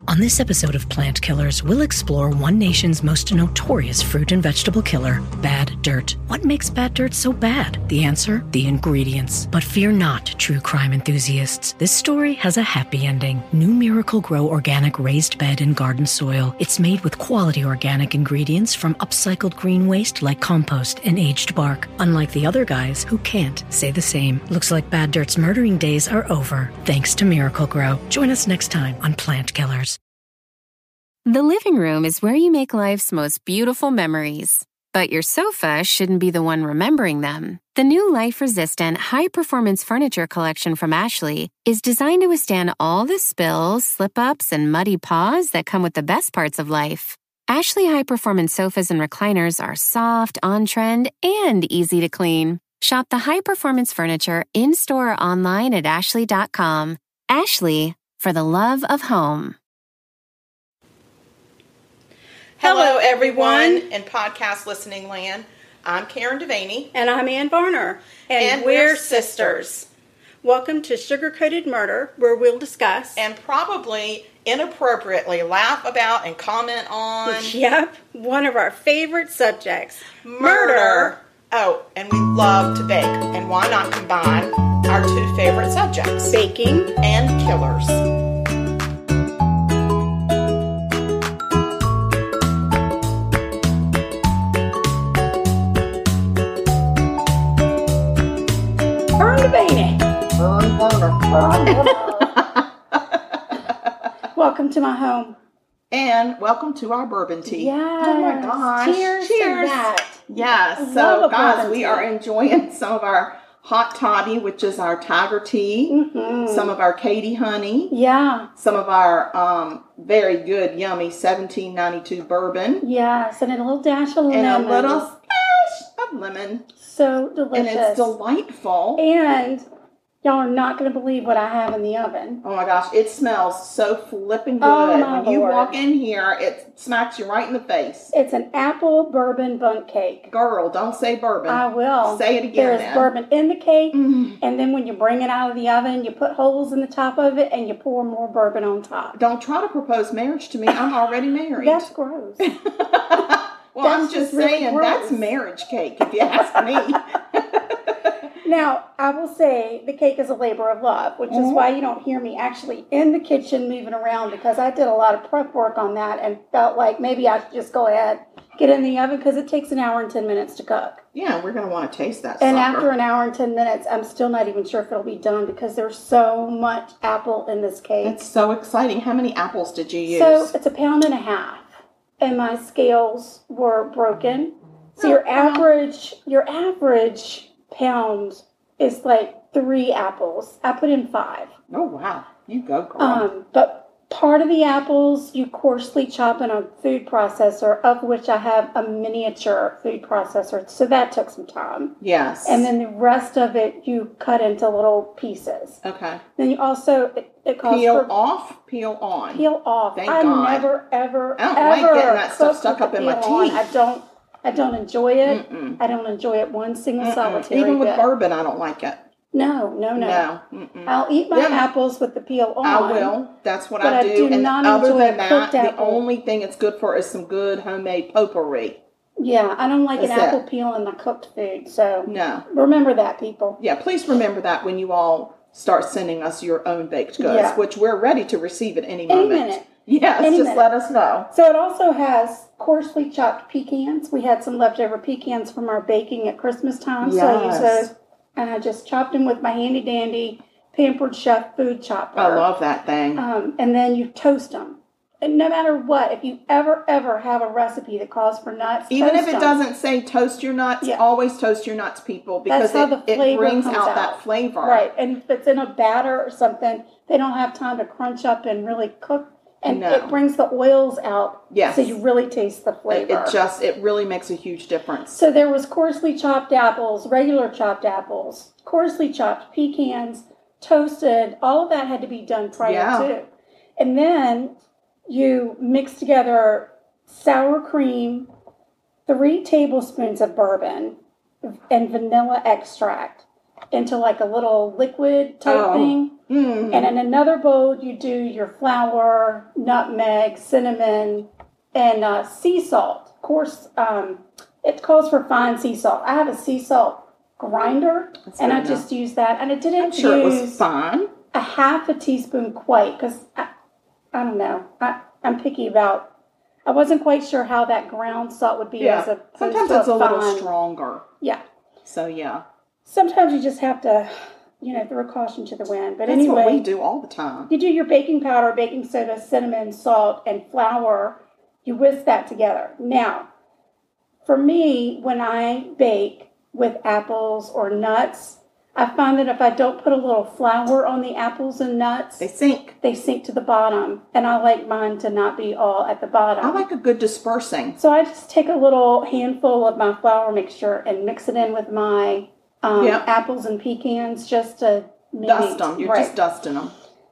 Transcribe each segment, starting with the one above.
On this episode of Plant Killers, we'll explore one nation's most notorious fruit and vegetable killer, bad dirt. What makes bad dirt so bad? The answer? The ingredients. But fear not, true crime enthusiasts. This story has a happy ending. New Miracle-Gro Organic Raised Bed and Garden Soil. It's made with quality organic ingredients from upcycled green waste like compost and aged bark. Unlike the other guys who can't say the same. Looks like bad dirt's murdering days are over, thanks to Miracle-Gro. Join us next time on Plant Killers. The living room is where you make life's most beautiful memories. But your sofa shouldn't be the one remembering them. The new life-resistant, high-performance furniture collection from Ashley is designed to withstand all the spills, slip-ups, and muddy paws that come with the best parts of life. Ashley high-performance sofas and recliners are soft, on-trend, and easy to clean. Shop the high-performance furniture in-store or online at ashley.com. Ashley, for the love of home. Hello, everyone in podcast listening land. I'm Karen Devaney. And I'm Ann Varner. And we're sisters. Welcome to Sugar Coated Murder, where we'll discuss and probably inappropriately laugh about and comment on. Yep, one of our favorite subjects. Murder. Oh, and we love to bake. And why not combine our two favorite subjects? Baking and killers. Welcome to my home. And welcome to our bourbon tea. Yes. Oh my gosh. Cheers. Cheers. To that. Yes. So guys, we are enjoying some of our hot toddy, which is our tiger tea. Mm-hmm. Some of our Katie honey. Yeah. Some of our very good, yummy 1792 bourbon. Yes. And a little dash of lemon. And a little splash of lemon. So delicious. And it's delightful. And y'all are not going to believe what I have in the oven. Oh my gosh, it smells so flipping good. Oh my when you Lord. walk in here, it smacks you right in the face. It's an apple bourbon bundt cake. Girl, don't say bourbon. I will. Say it again. There's bourbon in the cake, and then when you bring it out of the oven, you put holes in the top of it, and you pour more bourbon on top. Don't try to propose marriage to me. I'm already married. That's gross. Well, I'm just saying, really that's marriage cake, if you ask me. Now, I will say the cake is a labor of love, which is why you don't hear me actually in the kitchen moving around, because I did a lot of prep work on that and felt like maybe I should just go ahead, get in the oven, because it takes an hour and 10 minutes to cook. Yeah, we're going to want to taste that And sucker. after an hour and 10 minutes, I'm still not even sure if it'll be done, because there's so much apple in this cake. It's so exciting. How many apples did you use? So it's 1.5 pounds, and my scales were broken. So your average pound is like 3 apples. I put in 5. Oh, wow. You go, girl. But part of the apples you coarsely chop in a food processor, of which I have a miniature food processor. So that took some time. Yes. And then the rest of it you cut into little pieces. Okay. Then you also, it calls peel for... off, peel on. Peel off. Thank God. I never, ever, I don't ever like getting that stuff stuck cook up in with my peel on. teeth. I don't enjoy it. Mm-mm. I don't enjoy it one single solitary Even with bit. bourbon, I don't like it. No. Mm-mm. I'll eat my apples with the peel on. I will. That's what but I do. do And not other enjoy than a cooked that, the apple. only thing it's good for is some good homemade potpourri. Yeah, I don't like That's an apple it. peel in my cooked food. So No. remember that, people. Yeah, please remember that when you all start sending us your own baked goods, Yeah. which we're ready to receive at any moment. minute. Yes, Any just minute. let us know. So it also has coarsely chopped pecans. We had some leftover pecans from our baking at Christmas time. So I used Yes. those, and I just chopped them with my handy dandy Pampered Chef food chopper. I love that thing. And then you toast them. And no matter what, if you ever have a recipe that calls for nuts, Even toast if it them. doesn't say toast your nuts, Yeah. always toast your nuts, people, because That's how the it flavor brings comes out out. that flavor. Right, and if it's in a batter or something, they don't have time to crunch up and really cook, and No. it brings the oils out. Yes. So you really taste the flavor. It really makes a huge difference. So there was coarsely chopped apples, regular chopped apples, coarsely chopped pecans, toasted. All of that had to be done prior to. And then you mix together sour cream, 3 tablespoons of bourbon, and vanilla extract. into like a little liquid type thing. Mm. And in another bowl, you do your flour, nutmeg, cinnamon, and sea salt. Of course, it calls for fine sea salt. I have a sea salt grinder, and I just use that. And I didn't I'm sure it was fine. a half a teaspoon quite, because I don't know. I'm picky about. I wasn't quite sure how that ground salt would be as a. Sometimes it's a little stronger. Yeah. So yeah. Sometimes you just have to, throw caution to the wind. But That's anyway, what we do all the time. you do your baking powder, baking soda, cinnamon, salt, and flour. You whisk that together. Now, for me, when I bake with apples or nuts, I find that if I don't put a little flour on the apples and nuts, They sink. they sink to the bottom. And I like mine to not be all at the bottom. I like a good dispersing. So I just take a little handful of my flour mixture and mix it in with my apples and pecans just to maybe, Dust them. You're just dusting them.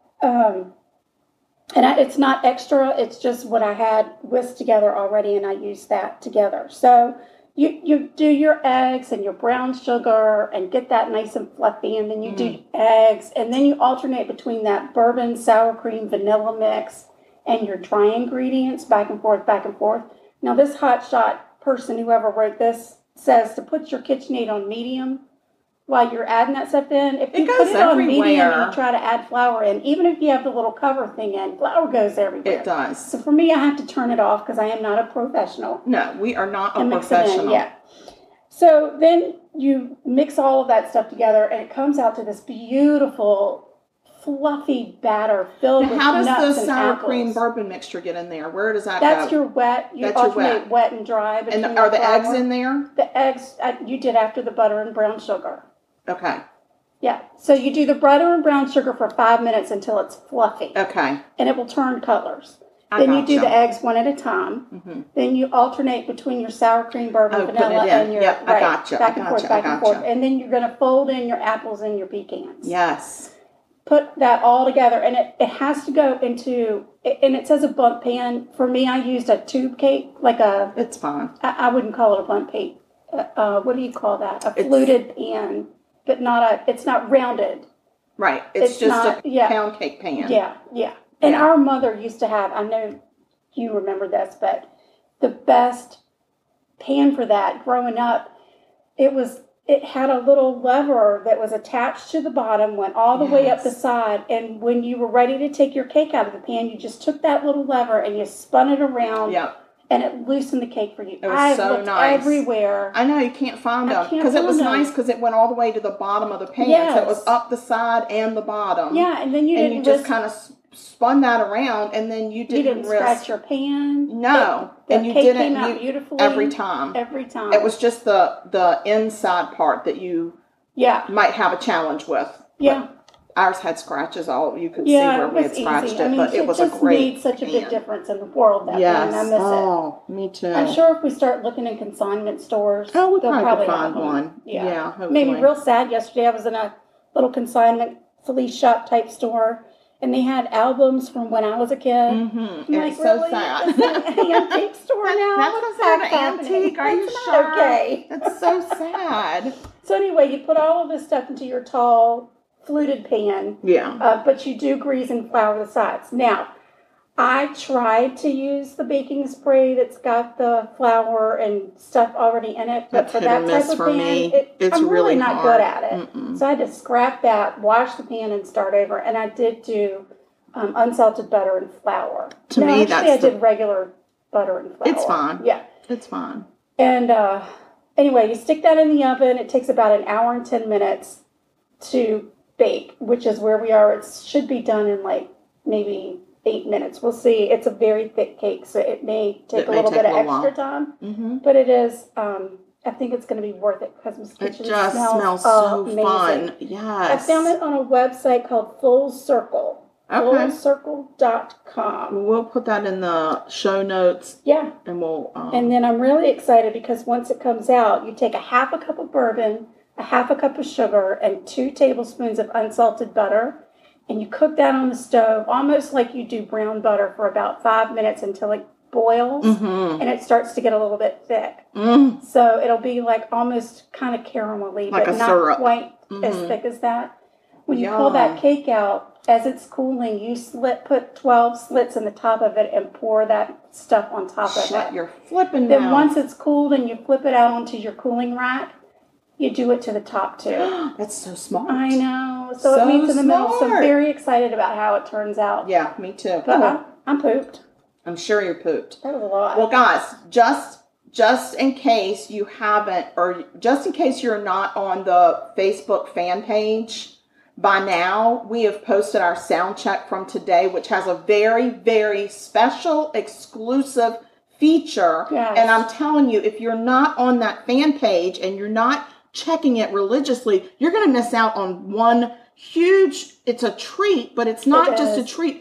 It's not extra. It's just what I had whisked together already, and I use that together. So you do your eggs and your brown sugar and get that nice and fluffy, and then you do eggs, and then you alternate between that bourbon, sour cream, vanilla mix, and your dry ingredients back and forth, back and forth. Now, this hotshot person, whoever wrote this, says to put your KitchenAid on medium while you're adding that stuff in. If you put it on medium and you try to add flour in, even if you have the little cover thing in, flour goes everywhere. It does. So for me, I have to turn it off because I am not a professional. No, we are not a And mix it in, professional. yeah. So then you mix all of that stuff together, and it comes out to this beautiful, fluffy batter filled with How does nuts the and sour apples. cream bourbon mixture get in there? Where does that That's go? your wet. You That's your alternate wet and dry. And between are the flour. eggs in there? The eggs you did after the butter and brown sugar. Okay. Yeah. So you do the butter and brown sugar for 5 minutes until it's fluffy. Okay. And it will turn colors. Then you do the eggs one at a time. Mm-hmm. Then you alternate between your sour cream, bourbon, vanilla, and your I gotcha. back and forth, back and forth. And then you're going to fold in your apples and your pecans. Yes. Put that all together, and it has to go into, and it says a bundt pan. For me, I used a tube cake, It's fine. I wouldn't call it a bundt cake. What do you call that? A fluted pan, but it's not rounded. Right. It's just not, a pound cake pan. Yeah, yeah. And our mother used to have, I know you remember this, but the best pan for that growing up, it had a little lever that was attached to the bottom, went all the way up the side, and when you were ready to take your cake out of the pan, you just took that little lever and you spun it around. Yep. And it loosened the cake for you. It was so looked nice. Everywhere. I know, you can't find them. Because it was nice because it went all the way to the bottom of the pan. Yes. So it was up the side and the bottom. Yeah, and then you just kind of spun that around, and then you didn't scratch your pan. No. And you cake came out beautifully. Every time. Every time. It was just the inside part that you might have a challenge with. Yeah. Ours had scratches all. You could see where we had scratched it, but it was a great made such a big difference in the world that yes. I miss it. Oh, me too. I'm sure if we start looking in consignment stores, we'll they'll probably find have one. Yeah, hopefully. Made me real sad yesterday. I was in a little consignment flea shop type store, and they had albums from when I was a kid. Mm-hmm. I'm it's so really? sad. Is that an antique store now? That's considered an antique. Are you sure? Okay. That's so sad. So anyway, you put all of this stuff into your tall fluted pan. Yeah. But you do grease and flour the sides. Now, I tried to use the baking spray that's got the flour and stuff already in it, but for that type of pan, I'm really not good at it. Mm-mm. So I had to scrap that, wash the pan, and start over. And I did do unsalted butter and flour. I did regular butter and flour. It's fine. Yeah. It's fine. And anyway, you stick that in the oven. It takes about an hour and 10 minutes to bake, which is where we are. It should be done in maybe 8 minutes. We'll see. It's a very thick cake, so it may take a little bit of extra time. Mm-hmm. But it is, I think it's going to be worth it because Miss Kitchen smells so amazing. Fun. Yes. I found it on a website called Full Circle. Okay. FullCircle.com. We'll put that in the show notes. Yeah. And we'll. And then I'm really excited because once it comes out, you take a half a cup of bourbon, a half a cup of sugar, and 2 tablespoons of unsalted butter. And you cook that on the stove almost like you do brown butter for about 5 minutes until it boils and it starts to get a little bit thick. So it'll be like almost kind of caramelly, like but a not syrup. quite as thick as that. When you pull that cake out, as it's cooling, you put 12 slits in the top of it and pour that stuff on top of it. You're flipping Then once it's cooled and you flip it out onto your cooling rack, you do it to the top too. That's so smart. I know. So it meets in the middle. So I'm very excited about how it turns out. Yeah, me too. But I'm pooped. I'm sure you're pooped. That was a lot. Well, guys, just in case you haven't, or just in case you're not on the Facebook fan page, by now we have posted our sound check from today, which has a very, very special, exclusive feature. Yes. And I'm telling you, if you're not on that fan page and you're not checking it religiously, you're going to miss out on one huge, it's a treat, but it's not just a treat.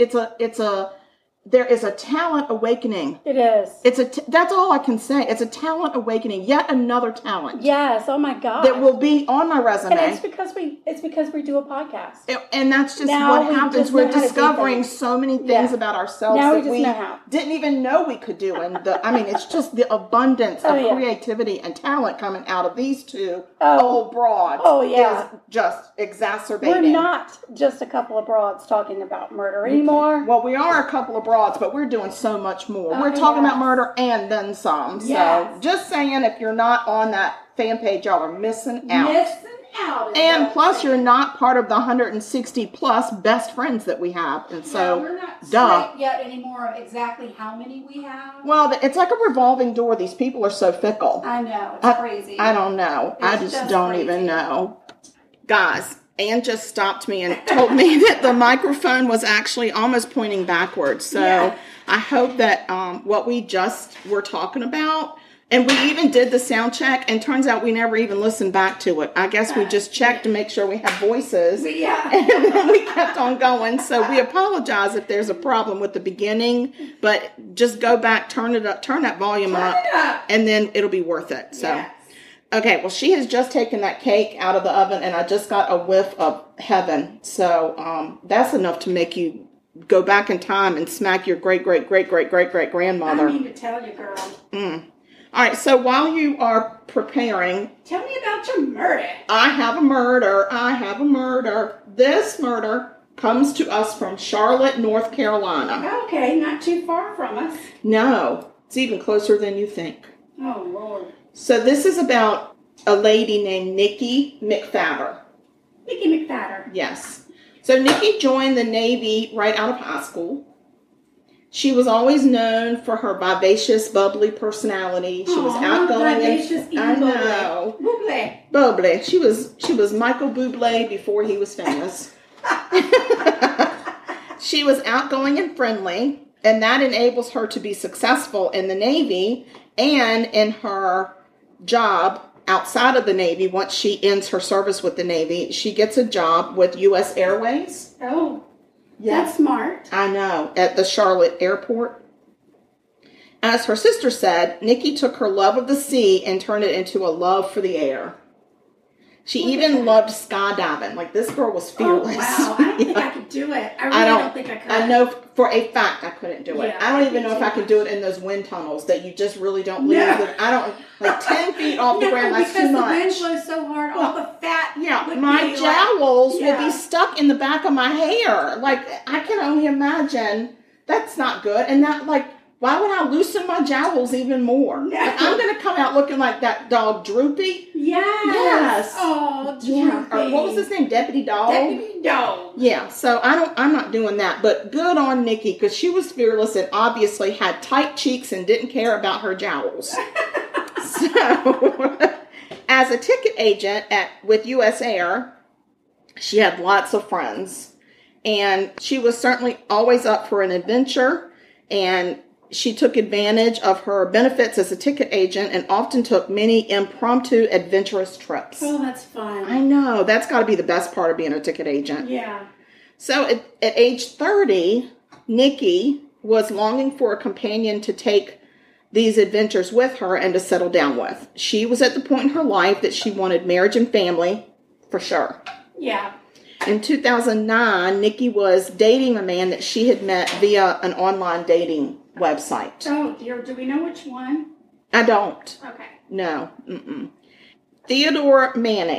There is a talent awakening. It is. That's all I can say. It's a talent awakening. Yet another talent. Yes. Oh my God. That will be on my resume. And it's because we do a podcast. And that's just what happens. We're discovering so many things about ourselves that we didn't even know we could do. And it's just the abundance of creativity and talent coming out of these two old broads. Oh yeah. Is just exacerbating. We're not just a couple of broads talking about murder anymore. Well, we are a couple of broads, but we're doing so much more. We're talking about murder and then some. So just saying, if you're not on that fan page, y'all are missing out. And plus, you're not part of the 160 plus best friends that we have. And so, we're not straight yet anymore of exactly how many we have. Well, it's like a revolving door. These people are so fickle. I know. It's crazy. I don't know. I just don't even know. Guys, Ann just stopped me and told me that the microphone was actually almost pointing backwards. So I hope that what we just were talking about, and we even did the sound check, and turns out we never even listened back to it. I guess we just checked to make sure we had voices. And then we kept on going. So we apologize if there's a problem with the beginning, but just go back, turn that volume up, and then it'll be worth it. So. Okay, well, she has just taken that cake out of the oven, and I just got a whiff of heaven. So that's enough to make you go back in time and smack your great-great-great-great-great-great-grandmother. I mean to tell you, girl. All right, so while you are preparing... Tell me about your murder. I have a murder. This murder comes to us from Charlotte, North Carolina. Okay, not too far from us. No, it's even closer than you think. Oh, Lord. So this is about a lady named Nikki McFadder. Nikki McFadder. Yes. So Nikki joined the Navy right out of high school. She was always known for her vivacious, bubbly personality. She was outgoing. Vivacious, I know. Bubbly. She was Michael Bublé before he was famous. She was outgoing and friendly, and that enables her to be successful in the Navy and in her job outside of the Navy. Once she ends her service with the Navy, she gets a job with U.S. Airways. Oh, that's smart. I know, at the Charlotte airport. As her sister said, Nikki took her love of the sea and turned it into a love for the air. She even loved skydiving. Like, this girl was fearless. Oh, wow. I don't think I could do it. I don't think I could. I know for a fact I couldn't do it. Yeah, I don't even know if I could do it in those wind tunnels that you just really don't leave. No. I don't, like 10 feet off the ground, that's too much. Because the wind blows so hard, all the fat. My jowls would be stuck in the back of my hair. Like, I can only imagine. That's not good. And that, like, why would I loosen my jowls even more? No. Like, I'm going to come out looking like that dog Droopy. Yes. Oh, Droopy. Yeah. Or what was his name? Deputy Dog? Deputy Dog. Yeah. So I'm not doing that. But good on Nikki, because she was fearless and obviously had tight cheeks and didn't care about her jowls. So, as a ticket agent with U.S. Air, she had lots of friends. And she was certainly always up for an adventure. And she took advantage of her benefits as a ticket agent and often took many impromptu adventurous trips. Oh, that's fun. I know. That's got to be the best part of being a ticket agent. Yeah. So at age 30, Nikki was longing for a companion to take these adventures with her and to settle down with. She was at the point in her life that she wanted marriage and family, for sure. Yeah. In 2009, Nikki was dating a man that she had met via an online dating website. Oh, dear. Do we know which one? I don't. Okay. No. Theodore Manning.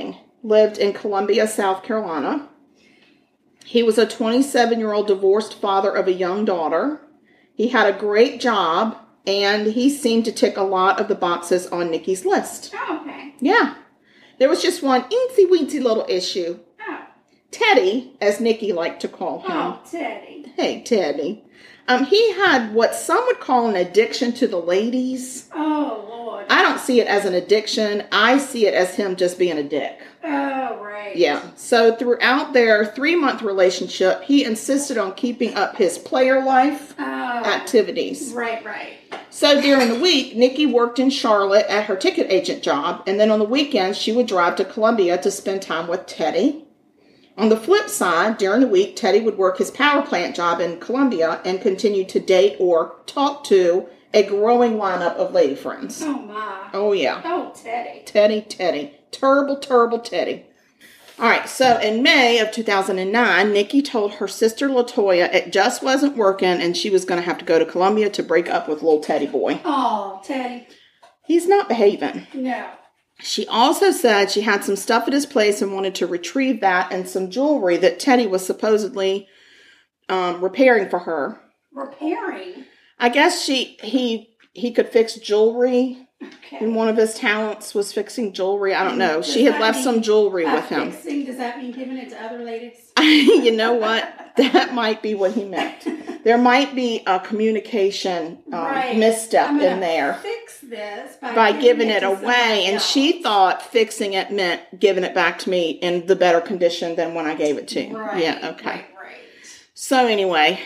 lived in Columbia, South Carolina. He was a 27-year-old divorced father of a young daughter. He had a great job, and he seemed to tick a lot of the boxes on Nikki's list. Oh, okay. Yeah. There was just one eensy-weensy little issue. Oh. Teddy, as Nikki liked to call him. Oh, Teddy. Hey, Teddy. He had what some would call an addiction to the ladies. Oh, Lord. I don't see it as an addiction. I see it as him just being a dick. Oh, right. Yeah. So throughout their 3-month relationship, he insisted on keeping up his player life activities. Right, right. So during the week, Nikki worked in Charlotte at her ticket agent job, and then on the weekends, she would drive to Columbia to spend time with Teddy. On the flip side, during the week, Teddy would work his power plant job in Columbia and continue to date or talk to a growing lineup of lady friends. Oh, my. Oh, yeah. Oh, Teddy. Teddy. Terrible Teddy. All right, so in May of 2009, Nikki told her sister LaToya it just wasn't working and she was going to have to go to Columbia to break up with little Teddy boy. Oh, Teddy. He's not behaving. No. She also said she had some stuff at his place and wanted to retrieve that and some jewelry that Teddy was supposedly repairing for her. Repairing? I guess he could fix jewelry. Okay. And one of his talents was fixing jewelry. I don't know. She had left some jewelry with him. Fixing, does that mean giving it to other ladies? You know what? That might be what he meant. There might be a communication misstep in there. Fix this by giving it away. And she thought fixing it meant giving it back to me in the better condition than when I gave it to you. Right, yeah, okay. Right. So anyway,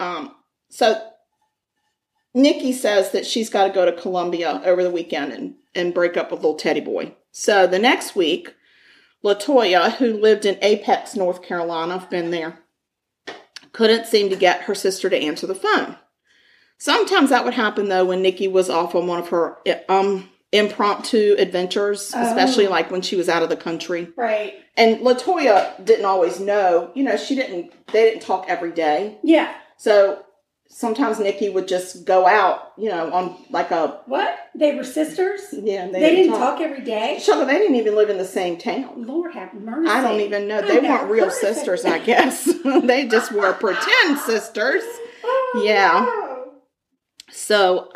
so Nikki says that she's got to go to Columbia over the weekend and break up with little Teddy boy. So the next week, LaToya, who lived in Apex, North Carolina, I've been there, couldn't seem to get her sister to answer the phone. Sometimes that would happen, though, when Nikki was off on one of her impromptu adventures, especially like when she was out of the country. Right. And LaToya didn't always know. You know, they didn't talk every day. Yeah. So sometimes Nikki would just go out, you know, on like a... What? They were sisters? Yeah. They didn't talk every day? Sure, they didn't even live in the same town. Lord have mercy. I don't even know. They weren't real sisters, I guess. They just were pretend sisters. Oh, yeah. No. So,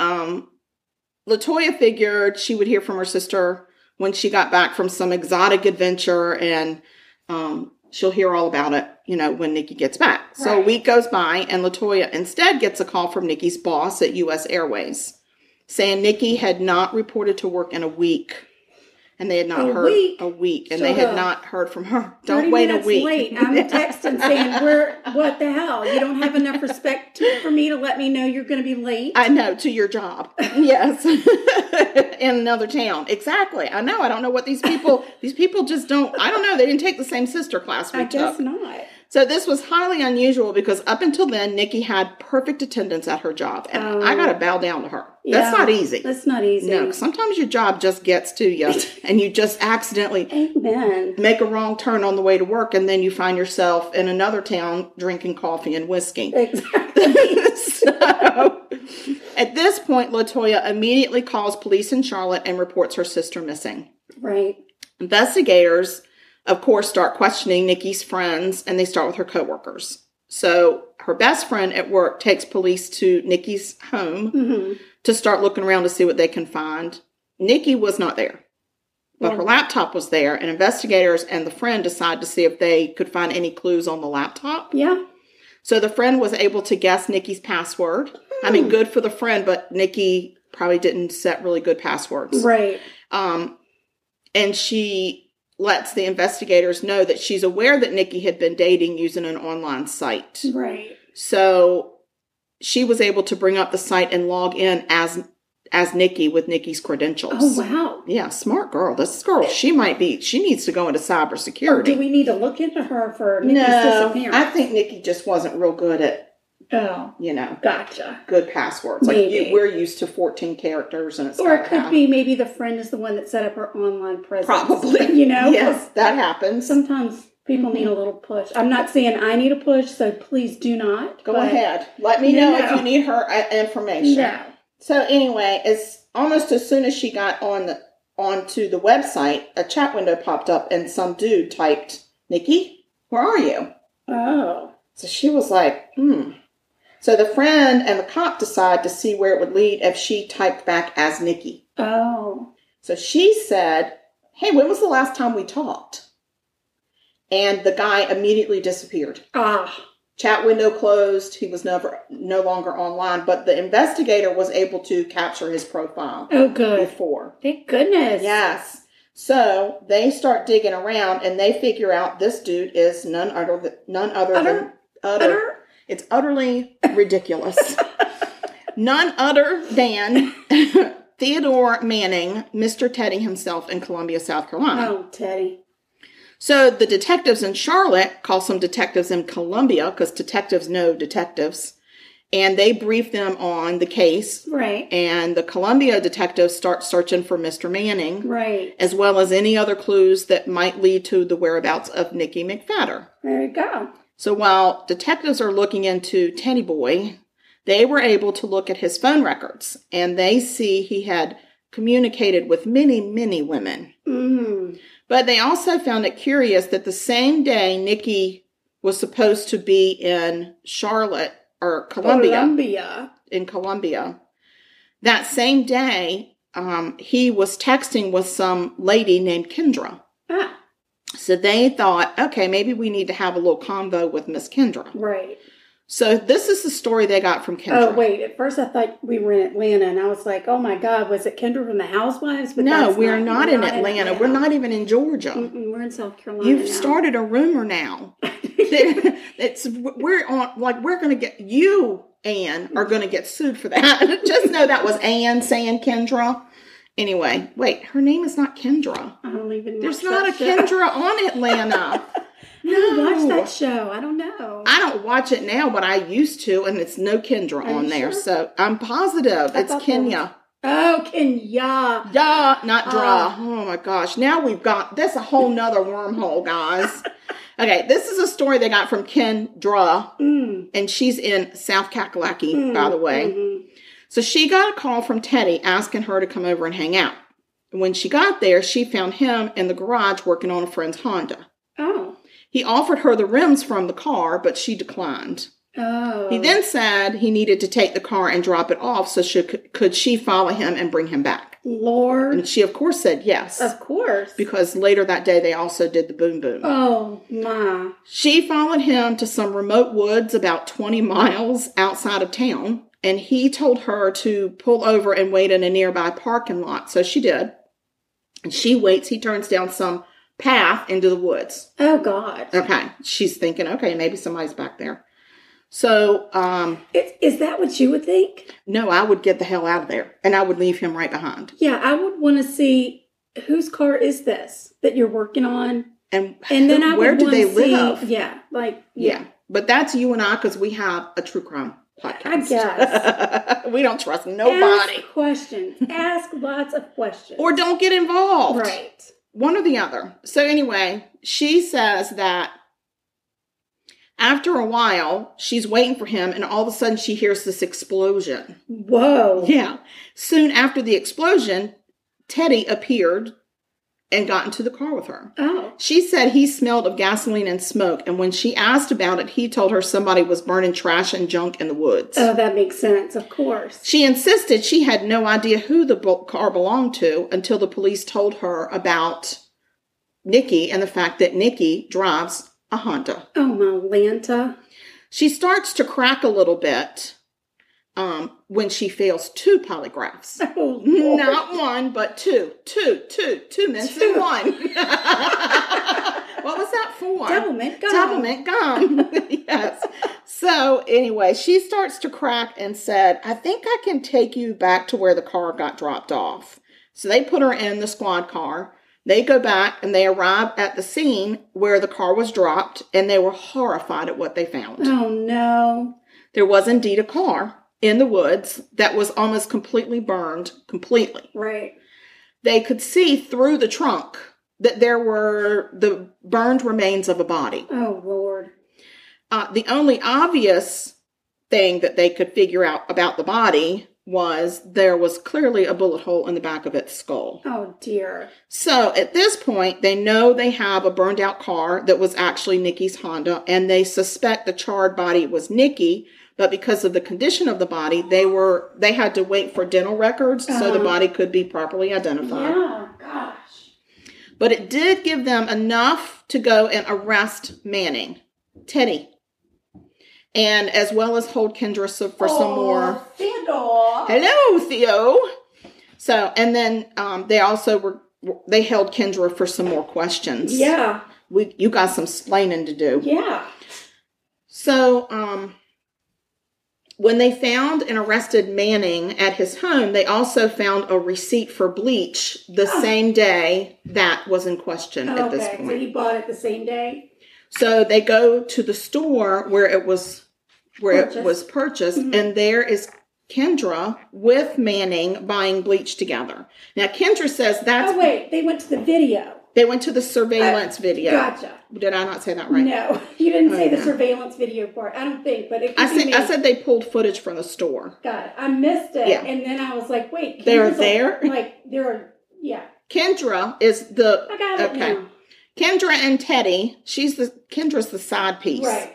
LaToya figured she would hear from her sister when she got back from some exotic adventure, and she'll hear all about it, you know, when Nikki gets back. Right. So a week goes by, and LaToya instead gets a call from Nikki's boss at U.S. Airways saying Nikki had not reported to work in a week. And they had not heard a week, and they had not heard from her. Don't wait a week. Late. I'm texting saying, what the hell? You don't have enough respect for me to let me know you're going to be late? I know, to your job. Yes. In another town. Exactly. I know. I don't know what these people just don't, I don't know. They didn't take the same sister class we took. I guess not. So this was highly unusual because up until then, Nikki had perfect attendance at her job. And I got to bow down to her. Yeah, that's not easy. That's not easy. No, sometimes your job just gets to you and you just accidentally make a wrong turn on the way to work. And then you find yourself in another town drinking coffee and whiskey. Exactly. So at this point, LaToya immediately calls police in Charlotte and reports her sister missing. Right. Investigators, of course, start questioning Nikki's friends, and they start with her coworkers. So her best friend at work takes police to Nikki's home to start looking around to see what they can find. Nikki was not there, but her laptop was there, and investigators and the friend decide to see if they could find any clues on the laptop. Yeah. So the friend was able to guess Nikki's password. I mean, good for the friend, but Nikki probably didn't set really good passwords. Right. And she lets the investigators know that she's aware that Nikki had been dating using an online site. Right. So she was able to bring up the site and log in as Nikki with Nikki's credentials. Oh, wow. Yeah, smart girl. This girl, she needs to go into cybersecurity. Or do we need to look into her for Nikki's disappearance? I think Nikki just wasn't real good at, gotcha. good passwords. Maybe. Like we're used to 14 characters, and it's or it could be maybe the friend is the one that set up her online presence. Probably. Yes, that happens. Sometimes people need a little push. I'm not saying I need a push, so please do not. Go ahead. Let me know if you need her information. No. So anyway, it's almost as soon as she got on onto the website, a chat window popped up and some dude typed, "Nikki, where are you?" Oh. So she was like, So the friend and the cop decide to see where it would lead if she typed back as Nikki. Oh. So she said, "Hey, when was the last time we talked?" And the guy immediately disappeared. Chat window closed. He was no longer online, but the investigator was able to capture his profile. Oh, good. Before. Thank goodness. Yes. So they start digging around and they figure out this dude is none other than it's utterly ridiculous. None other than Theodore Manning, Mr. Teddy himself in Columbia, South Carolina. Oh, Teddy. So the detectives in Charlotte call some detectives in Columbia because detectives know detectives. And they brief them on the case. Right. And the Columbia detectives start searching for Mr. Manning. Right. As well as any other clues that might lead to the whereabouts of Nikki McFadder. There you go. So while detectives are looking into Teddy Boy, they were able to look at his phone records. And they see he had communicated with many, many women. Mm. But they also found it curious that the same day Nikki was supposed to be in Charlotte, or Columbia. In Columbia. That same day, he was texting with some lady named Kendra. Ah. So they thought, okay, maybe we need to have a little convo with Miss Kendra. Right. So this is the story they got from Kendra. Oh, wait. At first I thought we were in Atlanta, and I was like, oh, my God, was it Kendra from the Housewives? But no, we're not in Atlanta. We're not even in Georgia. We're in South Carolina. You've started a rumor now. We're going to get, you, Anne, are going to get sued for that. Just know that was Anne saying Kendra. Anyway, wait, her name is not Kendra. I don't even watch There's not a show. Kendra on Atlanta. No, watch that show. I don't know. I don't watch it now, but I used to, and it's no Kendra on there. Sure? So I'm positive it's Kenya. Oh, Kenya. Yeah, not Dra. Oh my gosh. Now we've got, that's a whole nother wormhole, guys. Okay, this is a story they got from Kendra, and she's in South Kakalaki, by the way. Mm-hmm. So she got a call from Teddy asking her to come over and hang out. When she got there, she found him in the garage working on a friend's Honda. Oh. He offered her the rims from the car, but she declined. Oh. He then said he needed to take the car and drop it off so could she follow him and bring him back. Lord. And she, of course, said yes. Of course. Because later that day, they also did the boom boom. Oh, my. She followed him to some remote woods about 20 miles outside of town, and he told her to pull over and wait in a nearby parking lot. So she did. And she waits. He turns down some path into the woods. Oh, God. Okay. She's thinking, okay, maybe somebody's back there. So, is that what you would think? No, I would get the hell out of there, and I would leave him right behind. Yeah, I would want to see whose car is this that you're working on, and then I where would do they live? Yeah, yeah. But that's you and I because we have a true crime podcast. I guess we don't trust nobody. Ask questions. Ask lots of questions, or don't get involved. Right. One or the other. So anyway, she says that after a while, she's waiting for him, and all of a sudden she hears this explosion. Whoa. Yeah. Soon after the explosion, Teddy appeared and got into the car with her. Oh. She said he smelled of gasoline and smoke, and when she asked about it, he told her somebody was burning trash and junk in the woods. Oh, that makes sense, of course. She insisted she had no idea who the car belonged to until the police told her about Nikki and the fact that Nikki drives a Honda. Oh, my Lanta. She starts to crack a little bit when she fails 2 polygraphs. Oh, not one, but two mints in one. What was that for? Doublemint gum. Doublemint gum. Yes. So anyway, she starts to crack and said, I think I can take you back to where the car got dropped off. So they put her in the squad car. They go back and they arrive at the scene where the car was dropped, and they were horrified at what they found. Oh, no. There was indeed a car in the woods that was almost completely burned, completely. Right. They could see through the trunk that there were the burned remains of a body. Oh, Lord. The only obvious thing that they could figure out about the body was there was clearly a bullet hole in the back of its skull. Oh, dear. So at this point, they know they have a burned out car that was actually Nikki's Honda, and they suspect the charred body was Nikki, but because of the condition of the body, they had to wait for dental records so the body could be properly identified. Yeah, gosh. But it did give them enough to go and arrest Manning, Teddy, and as well as hold Kendra for some more. Theodore. Hello, Theo. So, and then they held Kendra for some more questions. Yeah. You got some splaining to do. Yeah. So, when they found and arrested Manning at his home, they also found a receipt for bleach the same day that was in question at this point. So he bought it the same day? So they go to the store where it was purchased, and there is Kendra with Manning buying bleach together. Now, Kendra says that's... Oh, wait, they went to the video. They went to the surveillance video. Gotcha. Did I not say that right? No, you didn't say the surveillance video part. I don't think, but it could be me. I said they pulled footage from the store. Got it. I missed it, and then I was like, wait. They're there? Yeah. Kendra is the... I got it now. Kendra and Teddy, Kendra's the side piece. Right.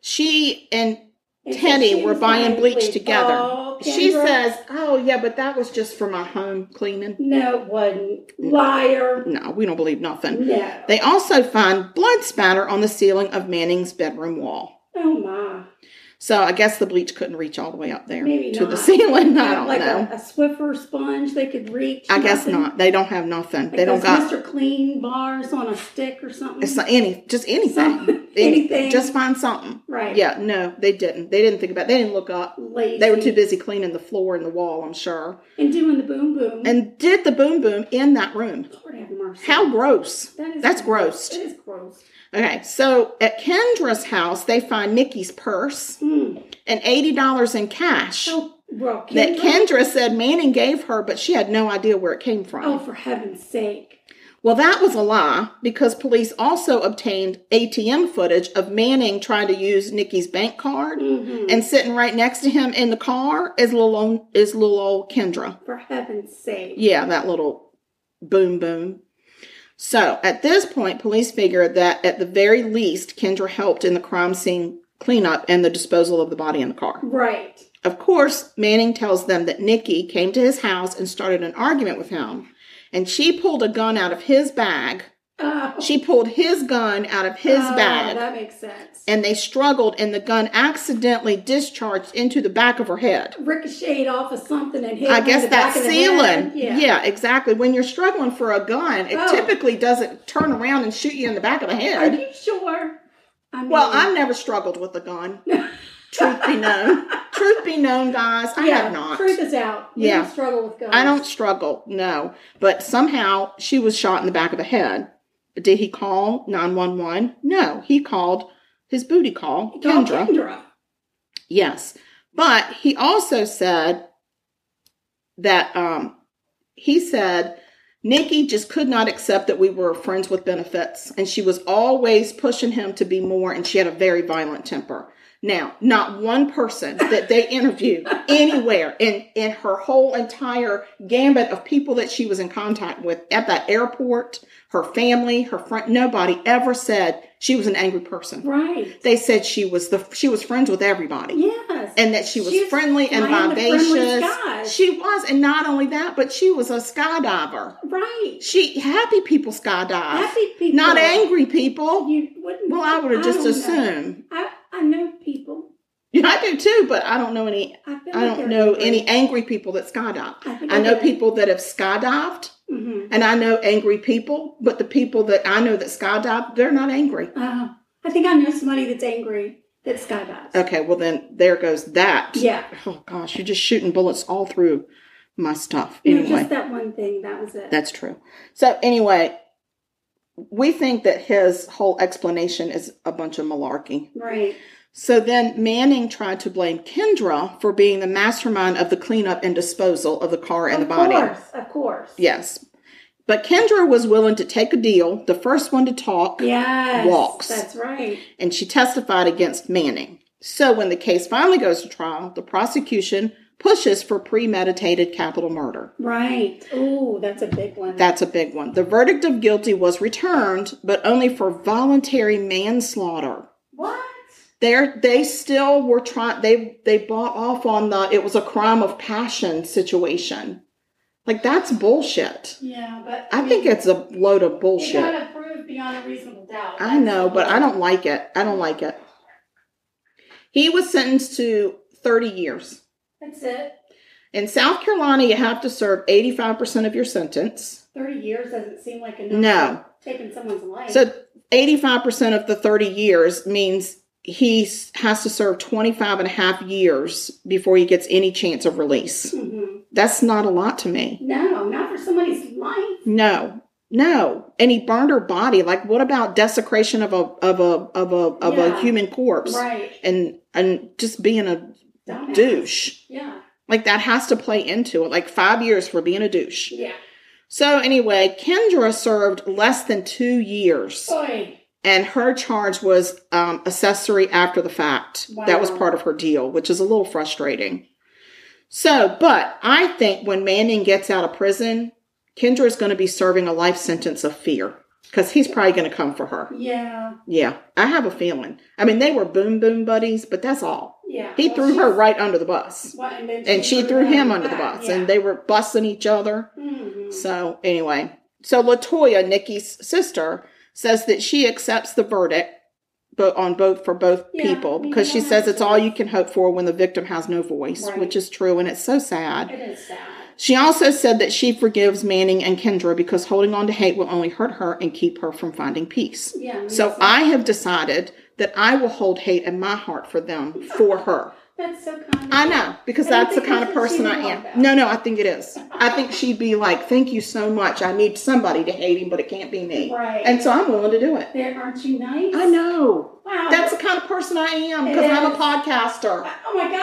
She and Teddy were buying bleach together. Oh, she says, oh, yeah, but that was just for my home cleaning. No, it wasn't. Liar. No, we don't believe nothing. No. They also find blood spatter on the ceiling of Manning's bedroom wall. Oh, my. So I guess the bleach couldn't reach all the way up there to the ceiling. I don't know. Like a Swiffer sponge they could reach. I guess not. They don't have nothing. Like they don't got Mr. Clean bars on a stick or something. It's not just anything. Anything. Just find something. Right. Yeah. No, they didn't. They didn't think about it. They didn't look up. Lazy. They were too busy cleaning the floor and the wall, I'm sure. And doing the boom boom. And did the boom boom in that room. Lord have mercy. How gross. That's gross. It is gross. Okay, so at Kendra's house, they find Nikki's purse and $80 in cash that Kendra said Manning gave her, but she had no idea where it came from. Oh, for heaven's sake. Well, that was a lie because police also obtained ATM footage of Manning trying to use Nikki's bank card and sitting right next to him in the car is little old Kendra. For heaven's sake. Yeah, that little boom boom. So, at this point, police figured that at the very least, Kendra helped in the crime scene cleanup and the disposal of the body in the car. Right. Of course, Manning tells them that Nikki came to his house and started an argument with him. And she pulled a gun out of his bag. Oh. She pulled his gun out of his bag. That makes sense. And they struggled, and the gun accidentally discharged into the back of her head. Ricocheted off of something and hit I guess the that back ceiling. Of the head. Yeah, exactly. When you're struggling for a gun, it typically doesn't turn around and shoot you in the back of the head. Are you sure? Well, I've never struggled with a gun. Truth be known. Truth be known, guys, I have not. Truth is out. You don't struggle with guns. I don't struggle, no. But somehow she was shot in the back of the head. Did he call 911? No, he called his booty call, Kendra. Yes. But he also said that Nikki just could not accept that we were friends with benefits, and she was always pushing him to be more, and she had a very violent temper. Now, not one person that they interviewed anywhere in her whole entire gambit of people that she was in contact with at that airport, her family, her friend, nobody ever said she was an angry person. Right. They said she was friends with everybody. Yes. And that she was friendly and vivacious. She was, and not only that, but she was a skydiver. Right. Happy people skydive. Happy people. Not angry people. You wouldn't. Well, I would have just assumed. I know people. Yeah, I do too, but I don't know any. I don't know any angry people that skydive. I know people that have skydived, and I know angry people. But the people that I know that skydive, they're not angry. I think I know somebody that's angry that skydives. Okay, well then there goes that. Yeah. Oh gosh, you're just shooting bullets all through my stuff. Anyway, no, just that one thing. That was it. That's true. So anyway, we think that his whole explanation is a bunch of malarkey. Right. So then Manning tried to blame Kendra for being the mastermind of the cleanup and disposal of the car and the body. Of course. Yes. But Kendra was willing to take a deal. The first one to talk walks. That's right. And she testified against Manning. So when the case finally goes to trial, the prosecution pushes for premeditated capital murder. Right. Ooh, that's a big one. That's a big one. The verdict of guilty was returned, but only for voluntary manslaughter. What? They still were trying, they bought off on it was a crime of passion situation. Like, that's bullshit. Yeah, but I think it's a load of bullshit. You gotta prove beyond a reasonable doubt. I know, but I don't like it. I don't like it. He was sentenced to 30 years. That's it. In South Carolina, you have to serve 85% of your sentence. 30 years doesn't seem like enough. No. Taking someone's life. So 85% of the 30 years means he has to serve 25 and a half years before he gets any chance of release. Mm-hmm. That's not a lot to me. No, not for somebody's life. No. And he burned her body. Like, what about desecration of a human corpse? Right. And just being a Dumbass. douche. Yeah. Like, that has to play into it. Like, 5 years for being a douche. Yeah. So anyway, Kendra served less than 2 years. Oy. And her charge was accessory after the fact. Wow. That was part of her deal, which is a little frustrating. So, but I think when Manning gets out of prison, Kendra is going to be serving a life sentence of fear. Because he's probably going to come for her. Yeah. Yeah, I have a feeling. I mean, they were boom buddies, but that's all. Yeah. He threw her right under the bus. Well, and she threw him under the bus. Yeah. And they were busting each other. Mm-hmm. So anyway. So LaToya, Nikki's sister, says that she accepts the verdict for both people. Because she says it's all you can hope for when the victim has no voice. Right. Which is true. And it's so sad. It is sad. She also said that she forgives Manning and Kendra because holding on to hate will only hurt her and keep her from finding peace. Yeah, so I have decided that I will hold hate in my heart for them, for her. That's so kind of I know, because that's the kind of person I am. No, I think it is. I think she'd be like, thank you so much. I need somebody to hate him, but it can't be me. Right. And so I'm willing to do it. Aren't you nice? I know. Wow. That's the kind of person I am, because I'm a podcaster. Oh my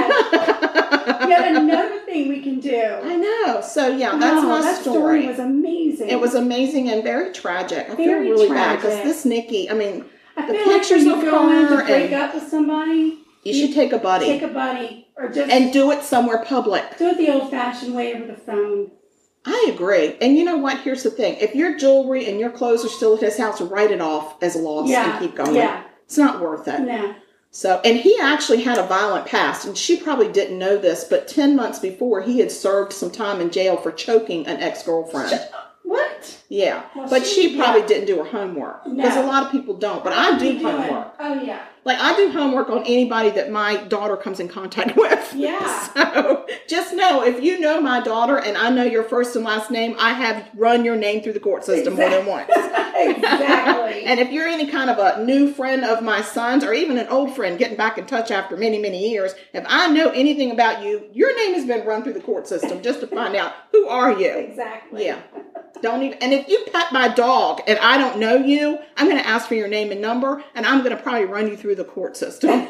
God. Yet another thing we can do. I know. So yeah, that's my that story was amazing. It was amazing and very tragic. I feel really bad because this Nikki, I mean, the pictures of her her to break up with somebody. You should take a buddy. Take a buddy. Or just and do it somewhere public. Do it the old-fashioned way over the phone. I agree. And you know what? Here's the thing. If your jewelry and your clothes are still at his house, write it off as a loss and keep going. Yeah. It's not worth it. No. So, and he actually had a violent past, and she probably didn't know this, but 10 months before, he had served some time in jail for choking an ex-girlfriend. What? Yeah. Well, but she probably didn't do her homework. Because a lot of people don't. But I do homework. Oh, yeah. Like, I do homework on anybody that my daughter comes in contact with. Yeah. So, just know, if you know my daughter and I know your first and last name, I have run your name through the court system more than once. Exactly. And if you're any kind of a new friend of my son's or even an old friend getting back in touch after many, many years, if I know anything about you, your name has been run through the court system just to find out, who are you? Exactly. Yeah. Don't even, and if you pet my dog and I don't know you, I'm going to ask for your name and number, and I'm going to probably run you through the court system. And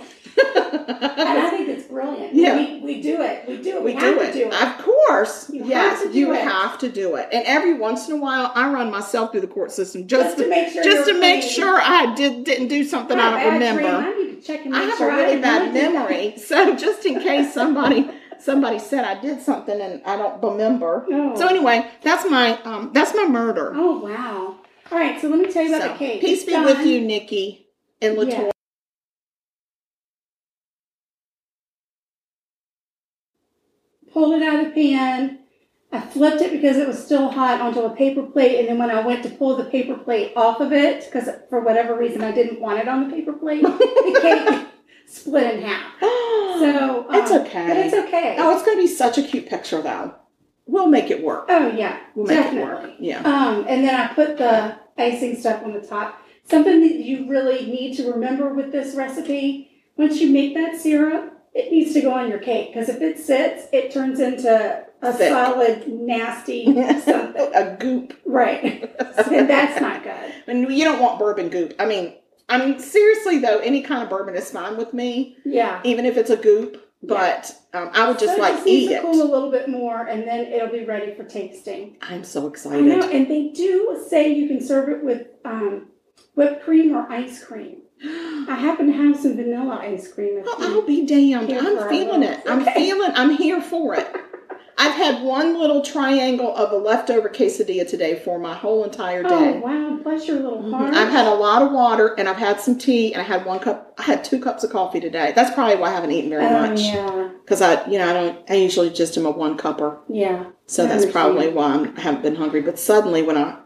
I think it's brilliant. Yeah. We do it. We do it. We have to do it. Of course. You have to do it. And every once in a while, I run myself through the court system just to make sure I didn't do something I don't remember. I need to check and make I have a really bad memory. So just in case somebody said I did something and I don't remember. Oh. So anyway, that's my murder. Oh, wow. All right, so let me tell you about the cake. Peace be with you, Nikki and LaToya. Yeah. Pulled it out of the pan. I flipped it because it was still hot onto a paper plate, and then when I went to pull the paper plate off of it, because for whatever reason I didn't want it on the paper plate, the cake split in half. So it's okay. But it's okay. Oh, it's going to be such a cute picture, though. We'll make it work. Oh, yeah. We'll make it work. Yeah. And then I put the icing stuff on the top. Something that you really need to remember with this recipe, once you make that syrup, it needs to go on your cake. Because if it sits, it turns into a solid, nasty something. A goop. Right. And that's not good. And you don't want bourbon goop. I mean, seriously, though, any kind of bourbon is fine with me. Yeah. Even if it's a goop. But I would just eat it. Cool a little bit more, and then it'll be ready for tasting. I'm so excited. I know, and they do say you can serve it with whipped cream or ice cream. I happen to have some vanilla ice cream. Well, I'll be damned. I'm feeling it. I'm here for it. I've had one little triangle of a leftover quesadilla today for my whole entire day. Oh, wow. Bless your little heart. I've had a lot of water, and I've had some tea, and I had 2 cups of coffee today. That's probably why I haven't eaten very much. Yeah. Because I usually just am a 1 cupper. Yeah. So that's probably why I haven't been hungry. But suddenly,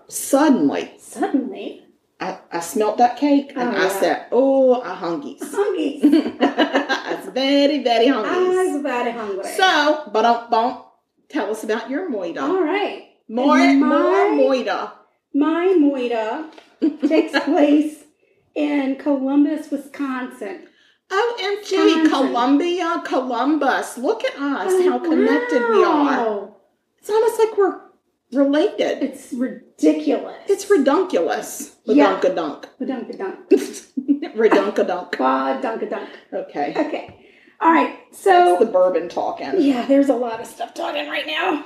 I smelt that cake, and I said, oh, I hungies. I was very, very hungry. I was very hungry. So, tell us about your moida. All right. More moida. My moida takes place in Columbus, Wisconsin. OMG, Columbus. Look at us, how connected we are. It's almost like we're related. It's ridiculous. It's redunculous. Redunkadunk. Redunkadunk. Redunkadunk. Redunkadunk. Okay. All right. So that's the bourbon talking. Yeah, there's a lot of stuff talking right now.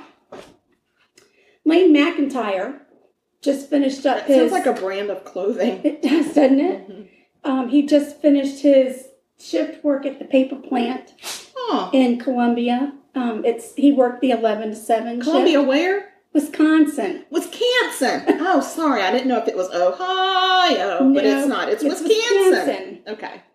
Lane McIntyre just finished up Sounds like a brand of clothing. It does, doesn't it? Mm-hmm. He just finished his shift work at the paper plant in Columbia. He worked the 11 to 7 Columbia shift. where? Wisconsin. Oh, sorry. I didn't know if it was Ohio, but it's not. It's Wisconsin. Okay.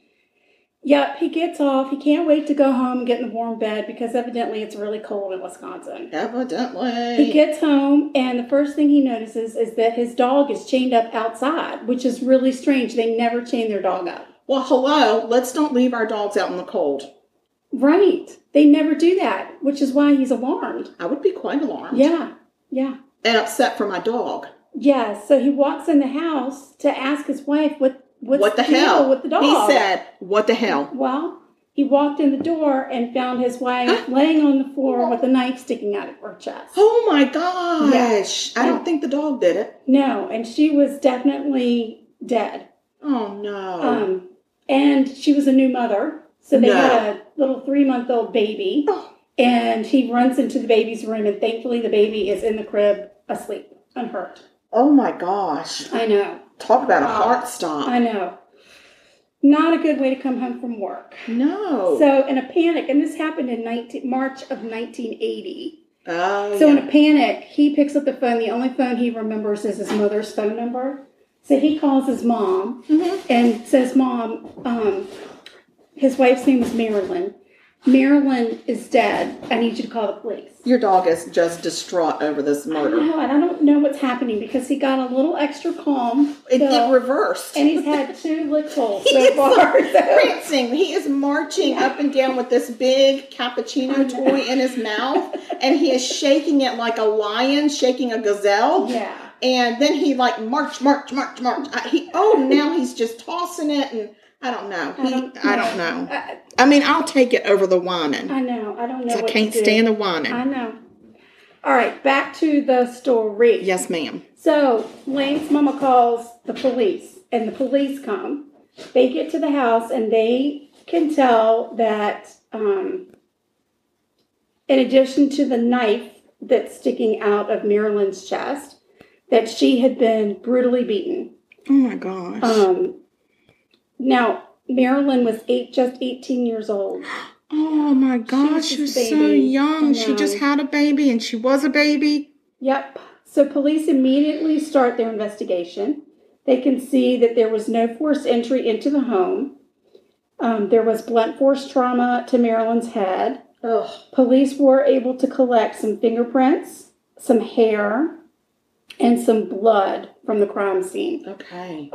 Yep, he gets off. He can't wait to go home and get in the warm bed because evidently it's really cold in Wisconsin. Evidently. He gets home, and the first thing he notices is that his dog is chained up outside, which is really strange. They never chain their dog up. Well, hello. Let's don't leave our dogs out in the cold. Right. They never do that, which is why he's alarmed. I would be quite alarmed. Yeah. And upset for my dog. Yeah, so he walks in the house to ask his wife what the hell with the dog. He said, what the hell? Well, he walked in the door and found his wife laying on the floor with a knife sticking out of her chest. Oh my gosh. Yeah. I don't think the dog did it. No, and she was definitely dead. Oh no. And she was a new mother. So they had a little 3-month-old baby. And he runs into the baby's room, and thankfully the baby is in the crib asleep, unhurt. Oh my gosh. I know. Talk about a heart stop. I know. Not a good way to come home from work. No. So in a panic, and this happened in March of 1980. Oh, so in a panic, he picks up the phone. The only phone he remembers is his mother's phone number. So he calls his mom and says, Mom, his wife's name is Marilyn. Marilyn is dead. I need you to call the police. Your dog is just distraught over this murder. I know, and I don't know what's happening because he got a little extra calm. It reversed. And he's had 2 lick holes so far. Prancing. He is marching up and down with this big cappuccino toy in his mouth. And he is shaking it like a lion shaking a gazelle. Yeah. And then he like march. Now he's just tossing it and I don't know. I don't know. I mean, I'll take it over the whining. I know. I don't know. I can't stand the whining. I know. All right, back to the story. Yes, ma'am. So Lane's mama calls the police, and the police come. They get to the house, and they can tell that in addition to the knife that's sticking out of Marilyn's chest, that she had been brutally beaten. Oh, my gosh. Now, Marilyn was just 18 years old. Oh, my gosh. She was so young. She just had a baby, and she was a baby. Yep. So police immediately start their investigation. They can see that there was no forced entry into the home. There was blunt force trauma to Marilyn's head. Ugh. Police were able to collect some fingerprints, some hair, and some blood from the crime scene. Okay.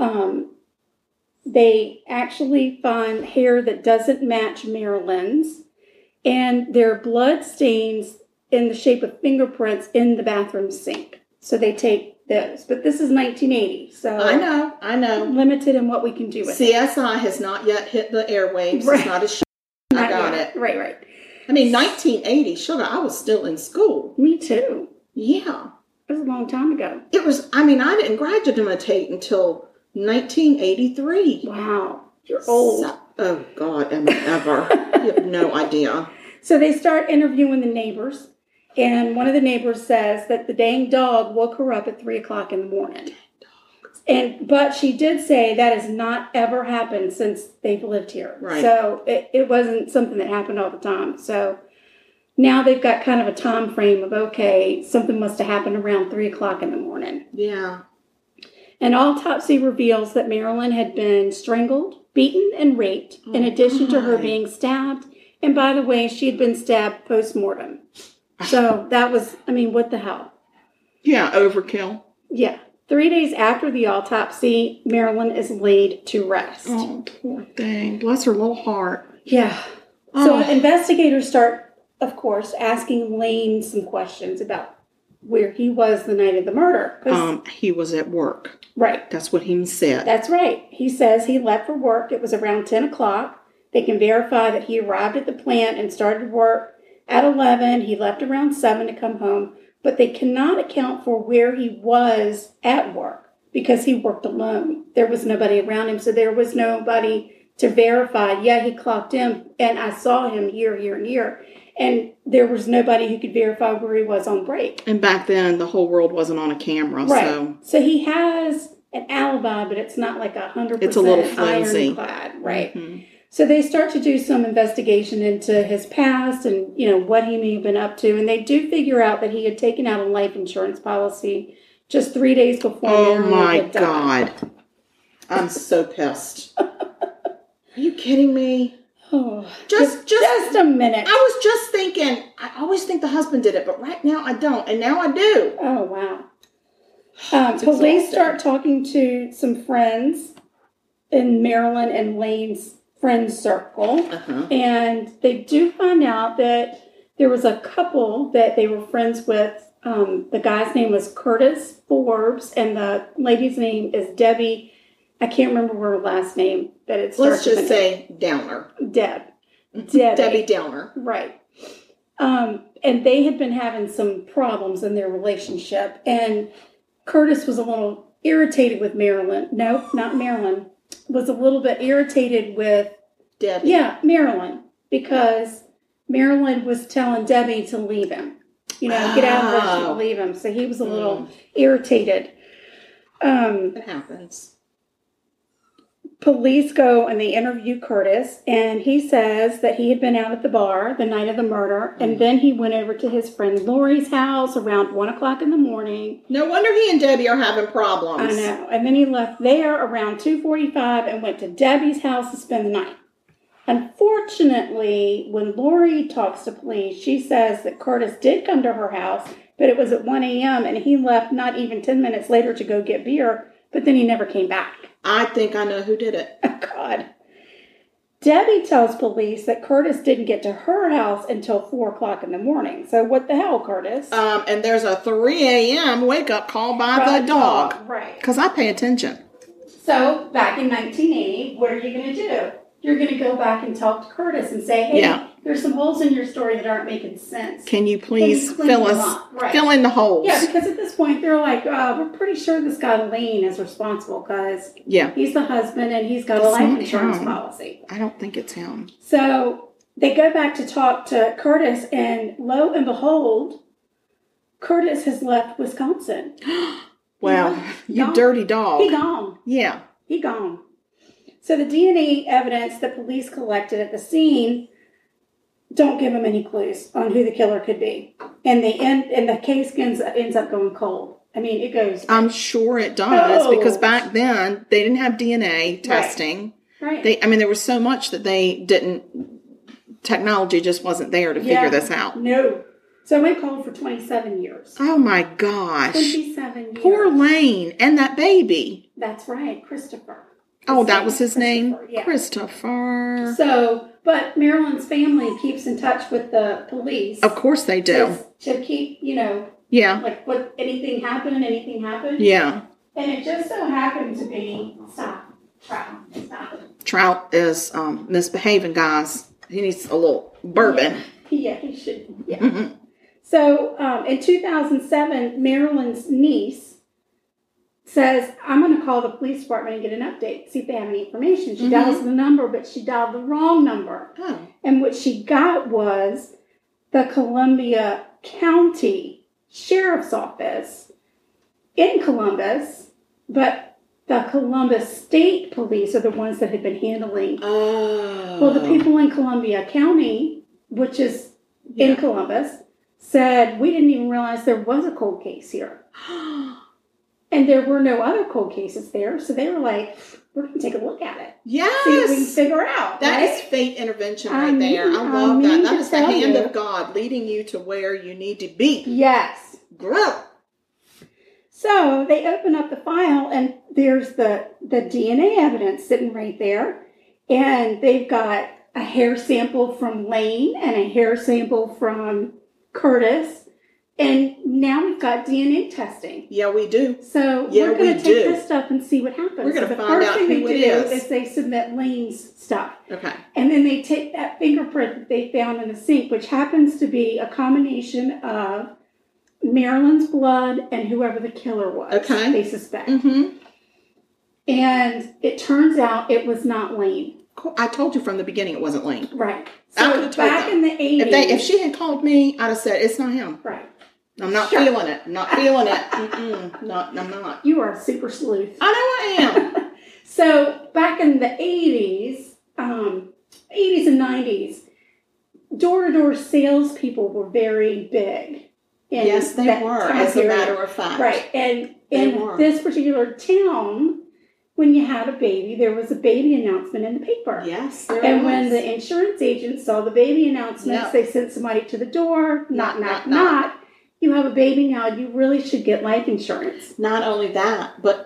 They actually find hair that doesn't match Marilyn's, and there are blood stains in the shape of fingerprints in the bathroom sink. So they take those. But this is 1980, so I know. Limited in what we can do with it. CSI has not yet hit the airwaves. Right. It's not as I got it. Right. I mean, 1980, sugar, I was still in school. Me too. Yeah. It was a long time ago. I didn't graduate until 1983. Wow. You're old. Oh, God, am I ever. You have no idea. So they start interviewing the neighbors, and one of the neighbors says that the dang dog woke her up at 3 o'clock in the morning. But she did say that has not ever happened since they've lived here. Right. So it wasn't something that happened all the time. So now they've got kind of a time frame of, okay, something must have happened around 3 o'clock in the morning. Yeah. An autopsy reveals that Marilyn had been strangled, beaten, and raped, in addition to her being stabbed. And by the way, she had been stabbed post-mortem. So that was, I mean, what the hell? Yeah, overkill. Yeah. 3 days after the autopsy, Marilyn is laid to rest. Oh, poor thing. Bless her little heart. Yeah. So investigators start, of course, asking Lane some questions about where he was the night of the murder. He was at work. Right. That's what he said. That's right. He says he left for work. It was around 10 o'clock. They can verify that he arrived at the plant and started work at 11. He left around 7 to come home. But they cannot account for where he was at work because he worked alone. There was nobody around him, so there was nobody to verify, yeah, he clocked in, and I saw him here, and here. And there was nobody who could verify where he was on break. And back then, the whole world wasn't on a camera, right. So he has an alibi, but it's not like 100% it's a little flimsy. Ironclad, right? Mm-hmm. So they start to do some investigation into his past and, what he may have been up to. And they do figure out that he had taken out a life insurance policy just 3 days before Marilyn had died. Oh, my God. I'm so pissed. Are you kidding me? Oh, just a minute. I was just thinking, I always think the husband did it, but right now I don't. And now I do. Oh, wow. Police start talking to some friends in Marilyn and Lane's friend circle, and they do find out that there was a couple that they were friends with. The guy's name was Curtis Forbes, and the lady's name is Debbie. I can't remember her last name, but it starts Let's just say Downer. Debbie Downer. Right. And they had been having some problems in their relationship, and Curtis was a little irritated with Marilyn. No, not Marilyn. Was a little bit irritated with Debbie. Yeah, Marilyn, because Marilyn was telling Debbie to leave him. Get out of the and leave him. So he was a little irritated. It happens. Police go and they interview Curtis, and he says that he had been out at the bar the night of the murder, and then he went over to his friend Lori's house around 1 o'clock in the morning. No wonder he and Debbie are having problems. I know. And then he left there around 2:45 and went to Debbie's house to spend the night. Unfortunately, when Lori talks to police, she says that Curtis did come to her house, but it was at 1 a.m., and he left not even 10 minutes later to go get beer, but then he never came back. I think I know who did it. Oh, God. Debbie tells police that Curtis didn't get to her house until 4 o'clock in the morning. So what the hell, Curtis? And there's a 3 a.m. wake-up call by the dog. Right. Because I pay attention. So back in 1980, what are you going to do? You're going to go back and talk to Curtis and say, hey, there's some holes in your story that aren't making sense. Can you please fill in the holes? Yeah, because at this point, they're like, we're pretty sure this guy Lane is responsible because he's the husband and he's got a life insurance policy. I don't think it's him. So they go back to talk to Curtis, and lo and behold, Curtis has left Wisconsin. Well, you dirty dog. He gone. Yeah. He gone. So the DNA evidence that police collected at the scene don't give them any clues on who the killer could be. And the case ends up going cold. I mean, it goes... I'm sure it does, because back then, they didn't have DNA testing. Right. There was so much that they didn't... Technology just wasn't there to figure this out. No. So it went cold for 27 years. Oh, my gosh. 27 years. Poor Lane and that baby. That's right, Christopher. Oh, that was his name? Yeah. Christopher. So, but Marilyn's family keeps in touch with the police. Of course they do. To keep, like what anything happened. Yeah. And it just so happened to be, Stop. Trout is misbehaving, guys. He needs a little bourbon. Yeah, he should. Yeah. Mm-hmm. So, in 2007, Marilyn's niece says, I'm going to call the police department and get an update, see if they have any information. She dials the number, but she dialed the wrong number. Oh. And what she got was the Columbia County Sheriff's Office in Columbus, but the Columbus State Police are the ones that had been handling. Oh. Well, the people in Columbia County, which is in Columbus, said, we didn't even realize there was a cold case here. And there were no other cold cases there. So they were like, we're going to take a look at it. Yes. See what we can figure out. That right? is fate intervention right there. I love that. That is the hand of God leading you to where you need to be. Yes. Grow. So they open up the file, and there's the DNA evidence sitting right there. And they've got a hair sample from Lane and a hair sample from Curtis. And now we've got DNA testing. Yeah, we do. So we're going to take this stuff and see what happens. We're going to so find out who it is. The first thing they do is they submit Lane's stuff. Okay. And then they take that fingerprint that they found in the sink, which happens to be a combination of Marilyn's blood and whoever the killer was. Okay. They suspect. Mm-hmm. And it turns out it was not Lane. I told you from the beginning it wasn't Lane. Right. I So back in the 80s. If she had called me, I'd have said, it's not him. Right. I'm not feeling it. I'm not feeling it. I'm not. You are a super sleuth. I know I am. So back in the 80s, 80s and 90s, door-to-door salespeople were very big. Yes, they were, as a matter of fact. Right. And in this particular town, when you had a baby, there was a baby announcement in the paper. Yes, and when the insurance agent saw the baby announcements, they sent somebody to the door, knock. You have a baby now, you really should get life insurance. Not only that, but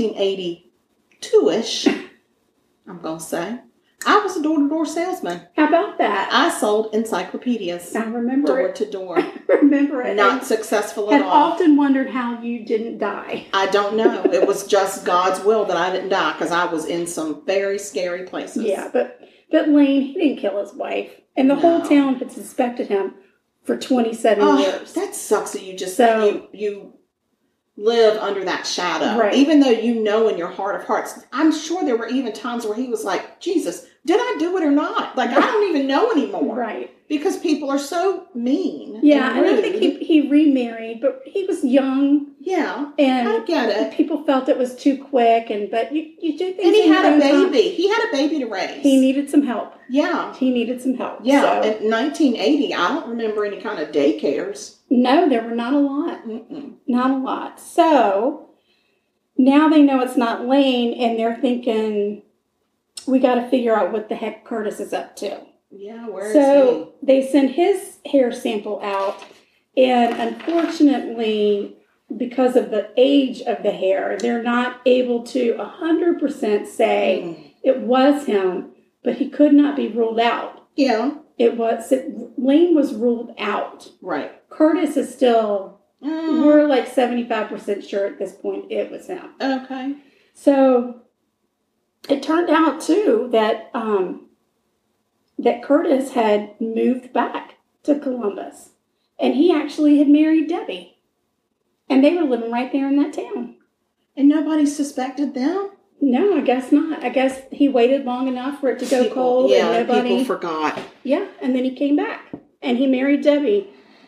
1982-ish, I'm going to say, I was a door-to-door salesman. How about that? I sold encyclopedias. I remember door to door. I remember it. Not successful at all. I've often wondered how you didn't die. I don't know. It was just God's will that I didn't die because I was in some very scary places. Yeah, but Lane, he didn't kill his wife. And the whole town had suspected him for 27 years. That sucks that you just you live under that shadow. Right. Even though you know in your heart of hearts. I'm sure there were even times where he was like, Jesus, did I do it or not? Like, I don't even know anymore. Right. Because people are so mean. Yeah, and I think he remarried, but he was young. Yeah, and I get it. People felt it was too quick, but you do things. And he had a baby. Time. He had a baby to raise. He needed some help. Yeah. He needed some help. Yeah, so. in 1980, I don't remember any kind of daycares. No, there were not a lot. Mm-mm. Not a lot. So, now they know it's not Lane, and they're thinking, we got to figure out what the heck Curtis is up to. Yeah, where is he? So, they send his hair sample out, and unfortunately, because of the age of the hair, they're not able to 100% say it was him, but he could not be ruled out. Yeah. Lane was ruled out. Right. Curtis is still, we're like 75% sure at this point it was him. Okay. So, it turned out, too, that that Curtis had moved back to Columbus. And he actually had married Debbie. And they were living right there in that town. And nobody suspected them? No, I guess not. I guess he waited long enough for it to go cold. Yeah, and nobody... people forgot. Yeah, and then he came back. And he married Debbie.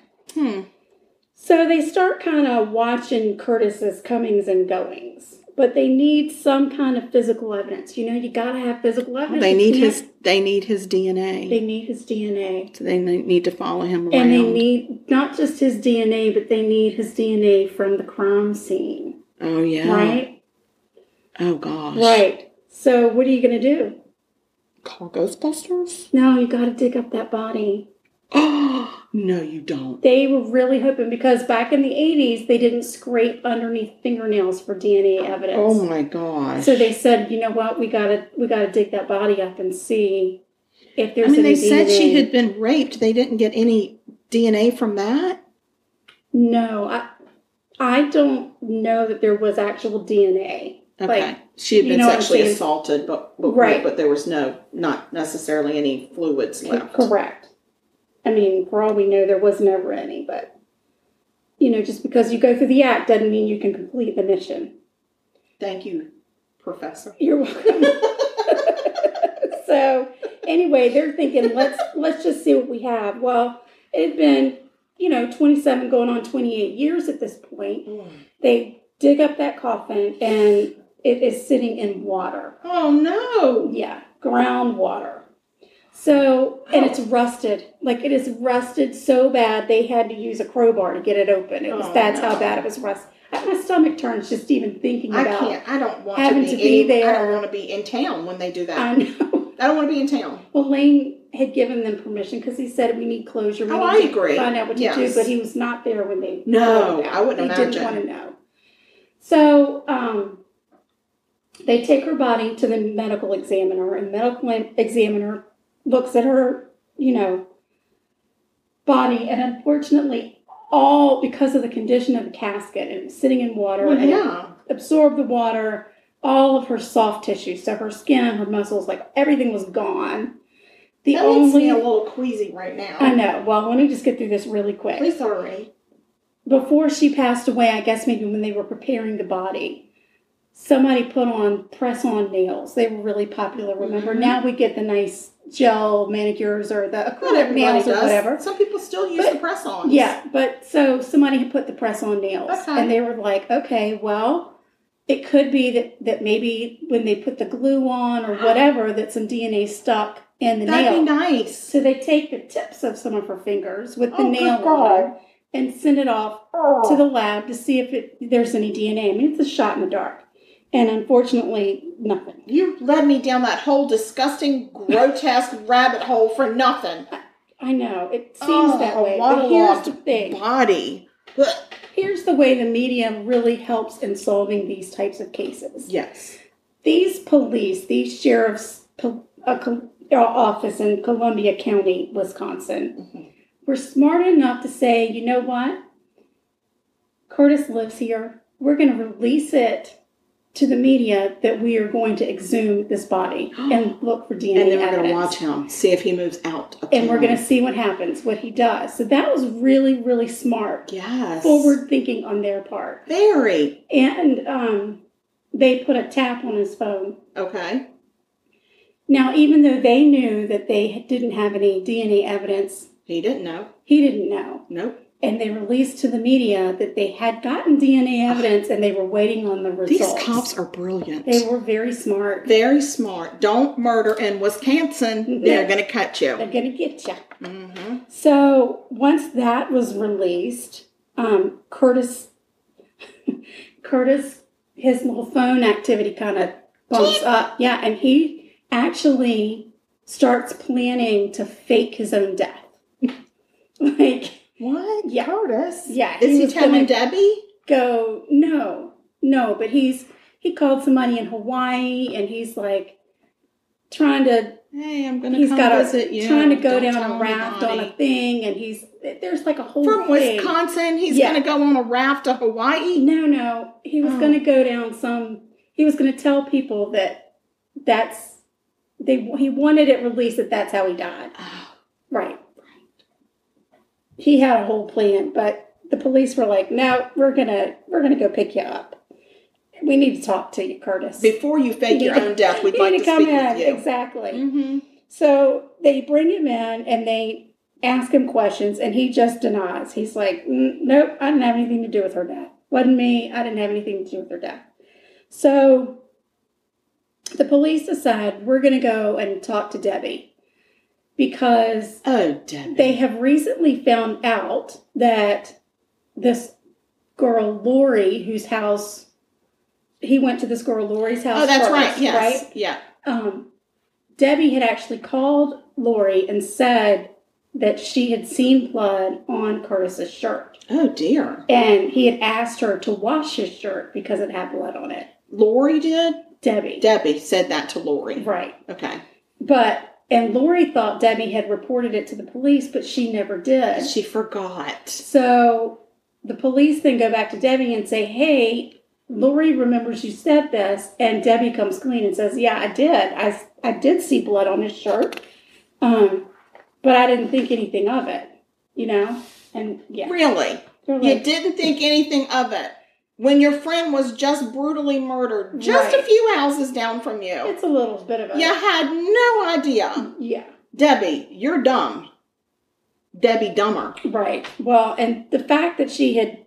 So they start kind of watching Curtis's comings and goings. But they need some kind of physical evidence. You know, you got to have physical evidence. They need his DNA. They need his DNA. So they need to follow him around. And they need not just his DNA, but they need his DNA from the crime scene. Oh, yeah. Right? Oh, gosh. Right. So what are you going to do? Call Ghostbusters? No, you got to dig up that body. Oh, no, you don't. They were really hoping, because back in the 80s, they didn't scrape underneath fingernails for DNA evidence. Oh, my gosh. So they said, you know what, we gotta dig that body up and see if there's any DNA. They said she had been raped. They didn't get any DNA from that? No, I don't know that there was actual DNA. Okay. Like, she had been sexually assaulted, but there was not necessarily any fluids left. Correct. I mean, for all we know, there was never any, but, you know, just because you go through the act doesn't mean you can complete the mission. Thank you, Professor. You're welcome. So, anyway, they're thinking, let's just see what we have. Well, it had been, 27 going on 28 years at this point. They dig up that coffin, and it is sitting in water. Oh, no. Yeah, groundwater. So, and it's rusted. Like, it is rusted so bad, they had to use a crowbar to get it open. That's how bad it was rusted. My stomach turns just even thinking about I don't want having to be there. I don't want to be in town when they do that. I know. I don't want to be in town. Well, Lane had given them permission because he said we need closure. I agree. Find out what to do, but he was not there when they. No, I wouldn't imagine. He didn't want to know. So they take her body to the medical examiner, and the medical examiner looks at her, body, and unfortunately, all because of the condition of the casket and sitting in water, absorbed the water. All of her soft tissue, so her skin, her muscles, like everything was gone. That makes me a little queasy right now. I know. Well, let me just get through this really quick. Please hurry. Before she passed away, I guess maybe when they were preparing the body, somebody put on press-on nails. They were really popular, remember? Mm-hmm. Now we get the nice gel manicures or the acrylic nails or whatever. Some people still use the press-ons. Yeah, but so somebody had put the press-on nails. Okay. And they were like, okay, well, it could be that maybe when they put the glue on or whatever, that some DNA stuck in the nail. That'd be nice. So they take the tips of some of her fingers with the nail on and send it off to the lab to see if there's any DNA. I mean, it's a shot in the dark. And unfortunately, nothing. You led me down that whole disgusting, grotesque rabbit hole for nothing. I know. It seems that way. But here's the thing. Body. Here's the way the media really helps in solving these types of cases. Yes. These police, these sheriff's office in Columbia County, Wisconsin, were smart enough to say, you know what? Curtis lives here. We're going to release it to the media that we are going to exhume this body and look for DNA evidence. And then we're going to watch him, see if he moves out. And we're going to see what happens, what he does. So that was really, really smart. Yes. Forward thinking on their part. Very. And they put a tap on his phone. Okay. Now, even though they knew that they didn't have any DNA evidence. He didn't know. He didn't know. Nope. And they released to the media that they had gotten DNA evidence and they were waiting on the results. These cops are brilliant. They were very smart. Very smart. Don't murder in Wisconsin. They're going to cut you. They're going to get you. Mm-hmm. So once that was released, Curtis, his little phone activity kind of bumps up. Yeah, and he actually starts planning to fake his own death. What? Yeah. Curtis? Yeah. Is he telling Debbie? No, but he called somebody in Hawaii and he's like trying to, hey, I'm going to come visit you. Trying to go down a raft on a thing and there's like a whole From thing. Wisconsin, he's going to go on a raft to Hawaii? No, he was going to go down he was going to tell people he wanted it released that's how he died. Oh. Right. He had a whole plan, but the police were like, "No, we're gonna go pick you up. We need to talk to you, Curtis. Before you fake your own death, we'd like to speak with you." Exactly. Mm-hmm. So they bring him in and they ask him questions, and he just denies. He's like, "Nope, I didn't have anything to do with her death. Wasn't me. I didn't have anything to do with her death." So the police decide we're going to go and talk to Debbie. Because they have recently found out that this girl, Lori, whose house, he went to this girl, Lori's house. Oh, that's first, right. Yes. Right? Yeah. Debbie had actually called Lori and said that she had seen blood on Curtis's shirt. Oh, dear. And he had asked her to wash his shirt because it had blood on it. Lori did? Debbie. Debbie said that to Lori. Right. Okay. And Lori thought Debbie had reported it to the police, but she never did. She forgot. So the police then go back to Debbie and say, hey, Lori remembers you said this. And Debbie comes clean and says, yeah, I did. I did see blood on his shirt, but I didn't think anything of it, And yeah. Really? You didn't think anything of it? When your friend was just brutally murdered just a few houses down from you. It's a little bit of a... You had no idea. Yeah. Debbie, you're dumb. Debbie dumber. Right. Well, and the fact that she had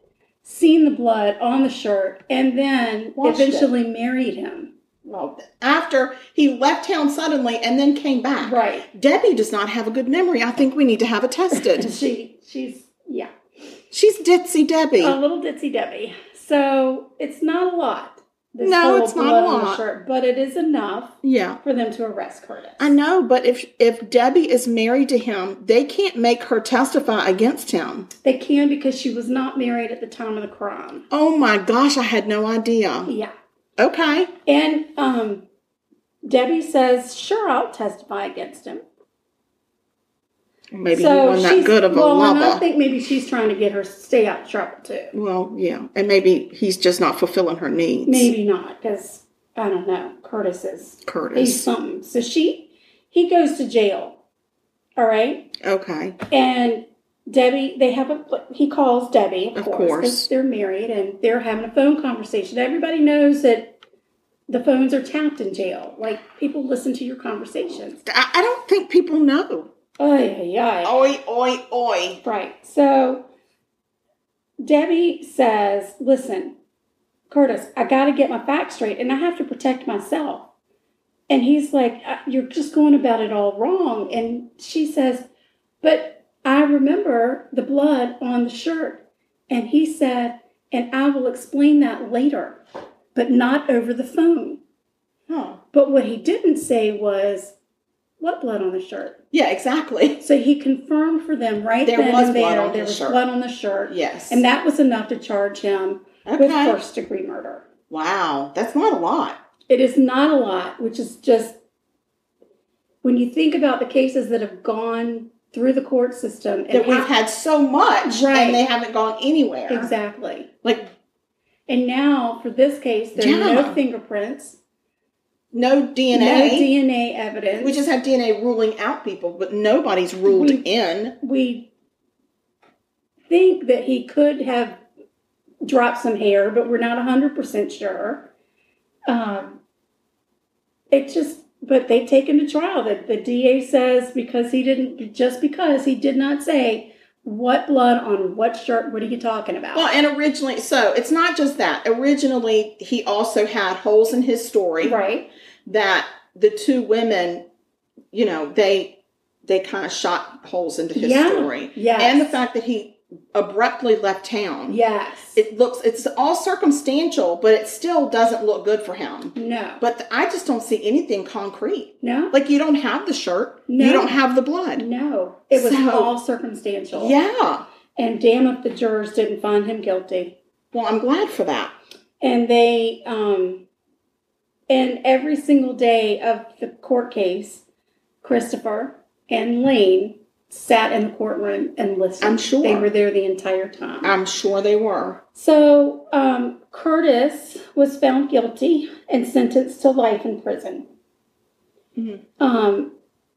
seen the blood on the shirt, and then Washed eventually married him. Well, after he left town suddenly and then came back. Right. Debbie does not have a good memory. I think we need to have it tested. She's She's ditzy Debbie. a little ditzy Debbie. So it's not a lot. No, it's not blood a on the lot. shirt, but it is enough Yeah. for them to arrest Curtis. I know, but if Debbie is married to him, they can't make her testify against him. They can because she was not married at the time of the crime. Oh my gosh, I had no idea. Yeah. Okay. And Debbie says, sure, I'll testify against him. Maybe he wasn't that good of a and I lover. think maybe she's trying to get her to stay out of trouble too. Well, yeah. And maybe he's just not fulfilling her needs. Maybe not, because I don't know. Curtis is. Curtis. He's something. So he goes to jail. All right. Okay. And Debbie, he calls Debbie, of course, course. because they're married and they're having a phone conversation. Everybody knows that the phones are tapped in jail. Like, people listen to your conversations. I don't think people know. Yeah. Oi, oi, oi. Right. So Debbie says, listen, Curtis, I got to get my facts straight and I have to protect myself. And he's like, you're just going about it all wrong. And she says, but I remember the blood on the shirt. And he said, and I will explain that later, but not over the phone. Huh. But what he didn't say was, what blood on the shirt? Yeah, exactly. So he confirmed for them There then was and blood there. on There his was shirt. blood on the shirt. Yes. And that was enough to charge him with Okay. first-degree murder. Wow. That's not a lot. It is not a lot, which is just, when you think about the cases that have gone through the court system. And That we've had so much Right. and they haven't gone anywhere. Exactly. Like, And now, for this case, there are Yeah. no fingerprints, no no DNA. DNA evidence. We just have DNA ruling out people, but nobody's ruled in. We think that he could have dropped some hair, but we're not 100% sure. But they take him to trial. The DA says because he did not say what blood on what shirt, what are you talking about? Well, and originally, so it's not just that. Originally, he also had holes in his story. Right. That the two women, they kind of shot holes into his story. Yes. And the fact that he abruptly left town. Yes. It's all circumstantial, but it still doesn't look good for him. No. But I just don't see anything concrete. No. Like, you don't have the shirt. No. You don't have the blood. No. It was So- all circumstantial. Yeah. And damn if the jurors didn't find him guilty. Well, I'm glad for that. And they, and every single day of the court case, Christopher and Lane sat in the courtroom and listened. I'm sure. They were there the entire time. I'm sure they were. So Curtis was found guilty and sentenced to life in prison. Mm-hmm.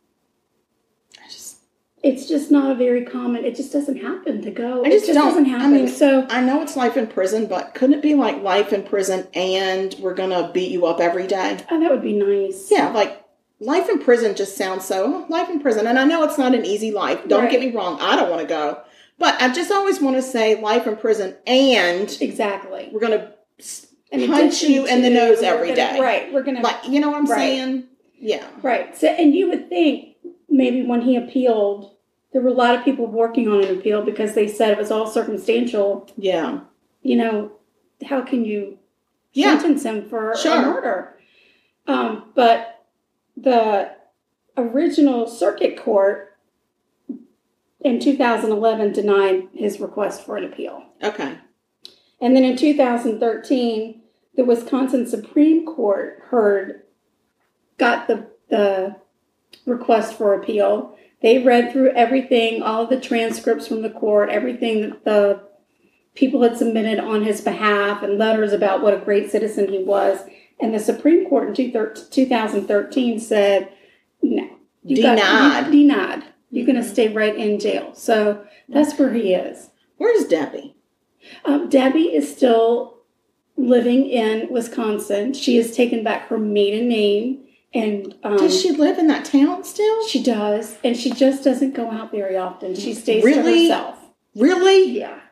It's just not a very common. It just doesn't happen to go. I just don't. doesn't happen. I mean, so I know it's life in prison, but couldn't it be like life in prison and we're gonna beat you up every day? that would be nice. Yeah, like life in prison just sounds so life in prison. And I know it's not an easy life. Don't Right. get me wrong. I don't want to go, but I just always want to say life in prison and Exactly. we're gonna In punch addition you in the to- nose we're every gonna- day. Right. We're gonna. Like, you know what I'm Right. saying? Yeah. Right. So, and you would think maybe when he appealed, there were a lot of people working on an appeal because they said it was all circumstantial. Yeah. How can you Yeah. sentence him for Sure. a murder? But the original circuit court in 2011 denied his request for an appeal. Okay. And then in 2013, the Wisconsin Supreme Court got the request for appeal. They read through everything, all of the transcripts from the court, everything that the people had submitted on his behalf and letters about what a great citizen he was. And the Supreme Court in 2013 said, no. Denied. Denied. You're going to stay right in jail. So that's where he is. Where's Debbie? Debbie is still living in Wisconsin. She has taken back her maiden name. And Does she live in that town still? She does. And she just doesn't go out very often. She stays to Really? herself. Really? Yeah.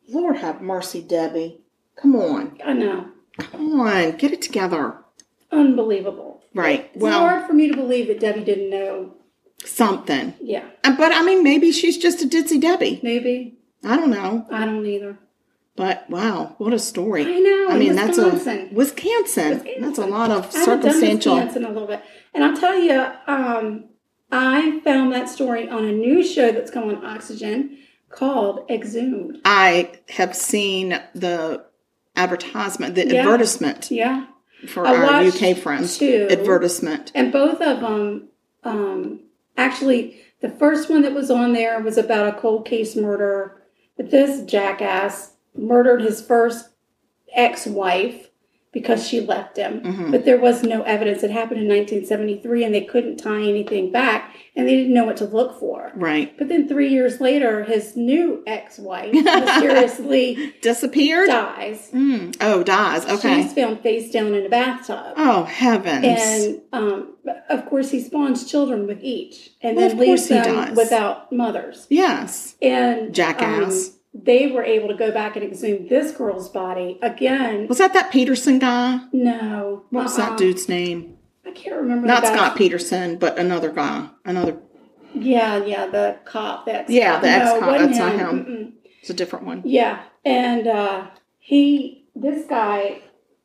Lord have mercy, Debbie. Come on. I know. Come on. Get it together. Unbelievable. Right. It's hard for me to believe that Debbie didn't know something. Yeah. But, I mean, maybe she's just a ditzy Debbie. Maybe. I don't know. I don't either. But, wow, what a story. I know. I mean, Wisconsin. Wisconsin. That's a lot of I haven't circumstantial. done Wisconsin a little bit. And I'll tell you, I found that story on a new show that's come on Oxygen called Exhumed. I have seen the advertisement, the advertisement. Yeah. For our UK friends. Advertisement. And both of them, actually, the first one that was on there was about a cold case murder. But this jackass murdered his first ex-wife because she left him. Mm-hmm. But there was no evidence. It happened in 1973, and they couldn't tie anything back, and they didn't know what to look for. Right. But then 3 years later, his new ex-wife mysteriously disappeared? Dies. Oh, dies. Okay. She's found face down in a bathtub. Oh, heavens. And, of course, he spawns children with each, and then leaves them without mothers. Yes. And jackass. They were able to go back and exhume this girl's body again. Was that Peterson guy? No. What was that dude's name? I can't remember. Not Scott Peterson, but another guy. Yeah, the cop. The ex-cop. Yeah, the ex-cop. That's him. not him. Mm-mm. It's a different one. Yeah, and this guy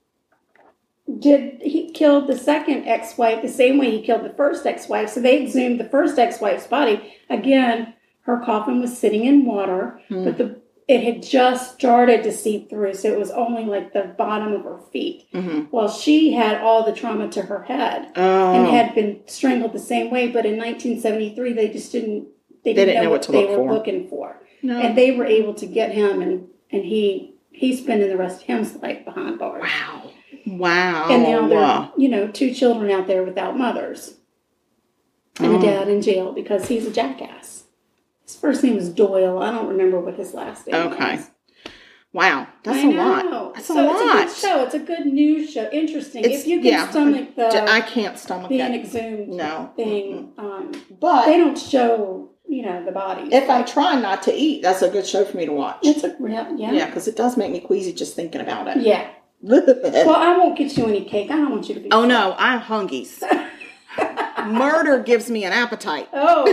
he killed the second ex-wife the same way he killed the first ex-wife. So they exhumed the first ex-wife's body. Again, her coffin was sitting in water, but it had just started to seep through, so it was only like the bottom of her feet. Mm-hmm. Well, she had all the trauma to her head and had been strangled the same way, but in 1973, they just didn't know what they were looking for. No. And they were able to get him, and he's spending the rest of his life behind bars. Wow. And now there are, 2 children out there without mothers. And a dad in jail because he's a jackass. His first name was Doyle. I don't remember what his last name was. Okay. Wow. That's a lot. That's a lot. It's a good show. It's a good news show. Interesting. If you can stomach I can't stomach being exhumed thing. But they don't show, the bodies. If I'm trying not to eat, that's a good show for me to watch. It's a real, Yeah, because it does make me queasy just thinking about it. Yeah. Well, I won't get you any cake. I don't want you to be sick. No. I'm hungies. Murder gives me an appetite. Oh.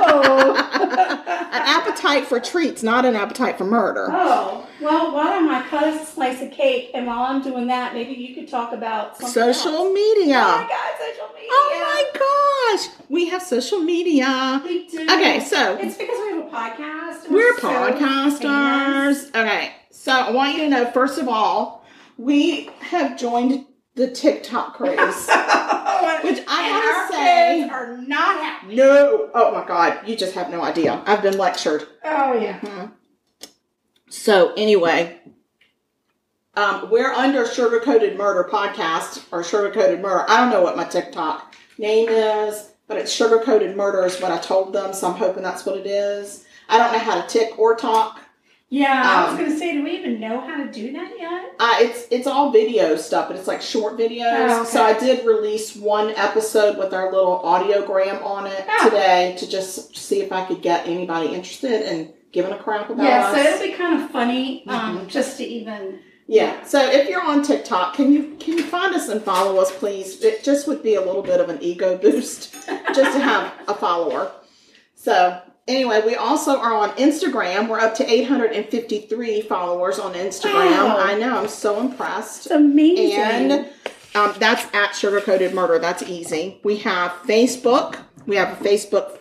An appetite for treats, not an appetite for murder. Oh. Well, why don't I cut a slice of cake, and while I'm doing that, maybe you could talk about something social media. Oh my God, social media. Oh my gosh. We have social media. We do. Okay, so. It's because we have a podcast. We're podcasters. Okay, so I want you to know, first of all, we have joined the TikTok craze. Which I have to say are not happy. No. Oh my God. You just have no idea. I've been lectured. Oh yeah. Mm-hmm. So anyway, we're under Sugar Coated Murder Podcast or Sugar Coated Murder. I don't know what my TikTok name is, but it's Sugar Coated Murder is what I told them. So I'm hoping that's what it is. I don't know how to tick or talk. Yeah, I was going to say, do we even know how to do that yet? It's all video stuff, but it's like short videos. Oh, okay. So I did release one episode with our little audiogram on it today to just see if I could get anybody interested in giving a crap about us. Yeah, so it'll be kind of funny just to even... Yeah, so if you're on TikTok, can you find us and follow us, please? It just would be a little bit of an ego boost just to have a follower. So... Anyway, we also are on Instagram. We're up to 853 followers on Instagram. Wow. I know. I'm so impressed. It's amazing. And that's at Sugar Coated Murder. That's easy. We have Facebook. We have a Facebook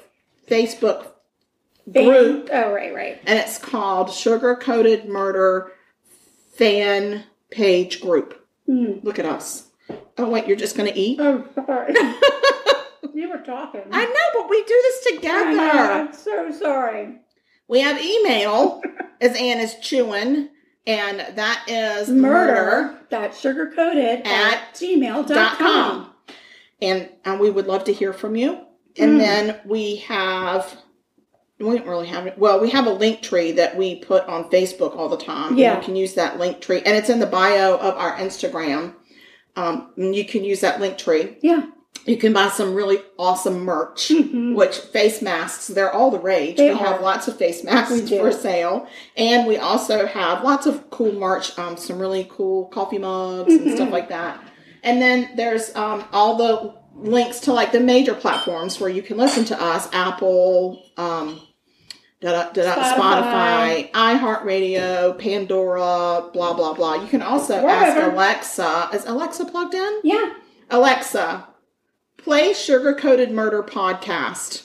group. Oh, right. And it's called Sugar Coated Murder Fan Page Group. Look at us. Oh, wait. You're just going to eat? Oh, sorry. You were talking. I know, but we do this together. I know, I'm so sorry. We have email, as Ann is chewing, and that is murder.sugarcoated@gmail.com. And we would love to hear from you. And then we don't really have it. Well, we have a link tree that we put on Facebook all the time. Yeah. You can use that link tree. And it's in the bio of our Instagram. You can use that link tree. Yeah. You can buy some really awesome merch, which face masks, they're all the rage. We have lots of face masks for sale. And we also have lots of cool merch, some really cool coffee mugs and stuff like that. And then there's all the links to like the major platforms where you can listen to us, Apple, Spotify, iHeartRadio, Pandora, blah, blah, blah. You can also ask Alexa. Is Alexa plugged in? Yeah. Alexa, play Sugar Coated Murder podcast.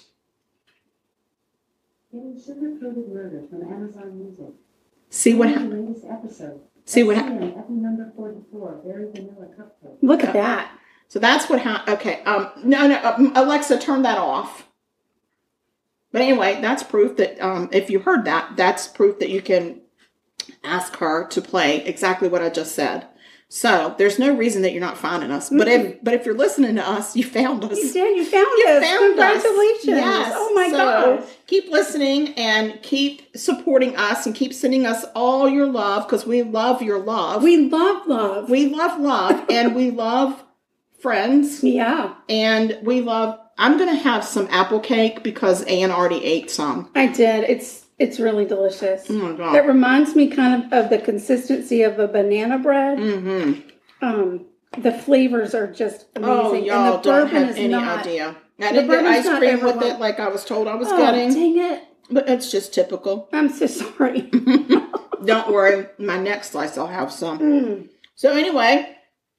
Getting Sugar Coated Murder from Amazon Music. See what happens. The latest episode. See what happens. Epi number 44, Very Vanilla Cupcake. Look at that. So that's what happened. Okay. Alexa, turn that off. But anyway, that's proof that if you heard that, that's proof that you can ask her to play exactly what I just said. So there's no reason that you're not finding us. But if you're listening to us, you found us. You did. You found us. Congratulations. Yes. Oh my gosh. Keep listening and keep supporting us and keep sending us all your love because we love your love. We love love. We love love and we love friends. Yeah. And we love, I'm going to have some apple cake because Ann already ate some. I did. It's really delicious. Oh my God. It reminds me kind of the consistency of a banana bread. Mm-hmm. The flavors are just amazing. Oh, y'all and the don't bourbon have is any not, idea. I didn't get ice cream with it like I was told I was getting. Dang it. But it's just typical. I'm so sorry. Don't worry. My next slice I'll have some. So anyway,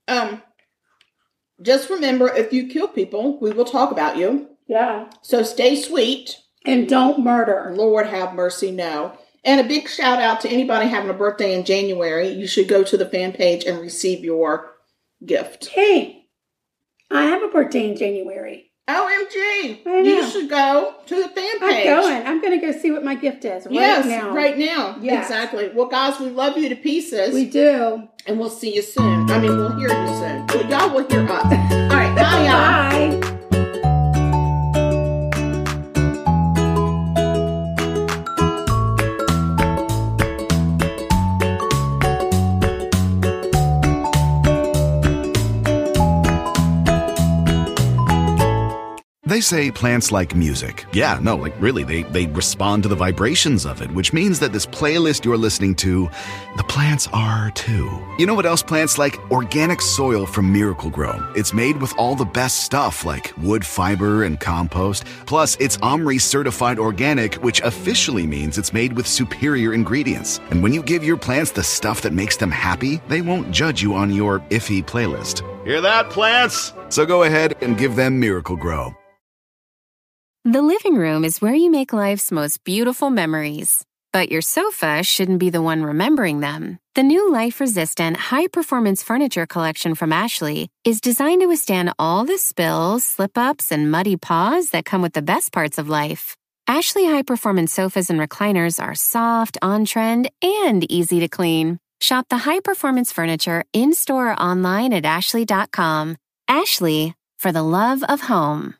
just remember, if you kill people, we will talk about you. Yeah. So stay sweet. And don't murder. Lord have mercy, no. And a big shout out to anybody having a birthday in January. You should go to the fan page and receive your gift. Hey, I have a birthday in January. OMG. I know. You should go to the fan page. I'm going to go see what my gift is right now. Right now. Yes. Exactly. Well, guys, we love you to pieces. We do. And we'll see you soon. We'll hear you soon. Well, y'all will hear us. All right. Bye, y'all. Bye. They say plants like music. Yeah, no, like really, they respond to the vibrations of it, which means that this playlist you're listening to, the plants are too. You know what else plants like? Organic soil from Miracle Grow. It's made with all the best stuff like wood fiber and compost. Plus, it's OMRI certified organic, which officially means it's made with superior ingredients. And when you give your plants the stuff that makes them happy, they won't judge you on your iffy playlist. Hear that, plants? So go ahead and give them Miracle Grow. The living room is where you make life's most beautiful memories. But your sofa shouldn't be the one remembering them. The new life-resistant, high-performance furniture collection from Ashley is designed to withstand all the spills, slip-ups, and muddy paws that come with the best parts of life. Ashley high-performance sofas and recliners are soft, on-trend, and easy to clean. Shop the high-performance furniture in-store or online at ashley.com. Ashley, for the love of home.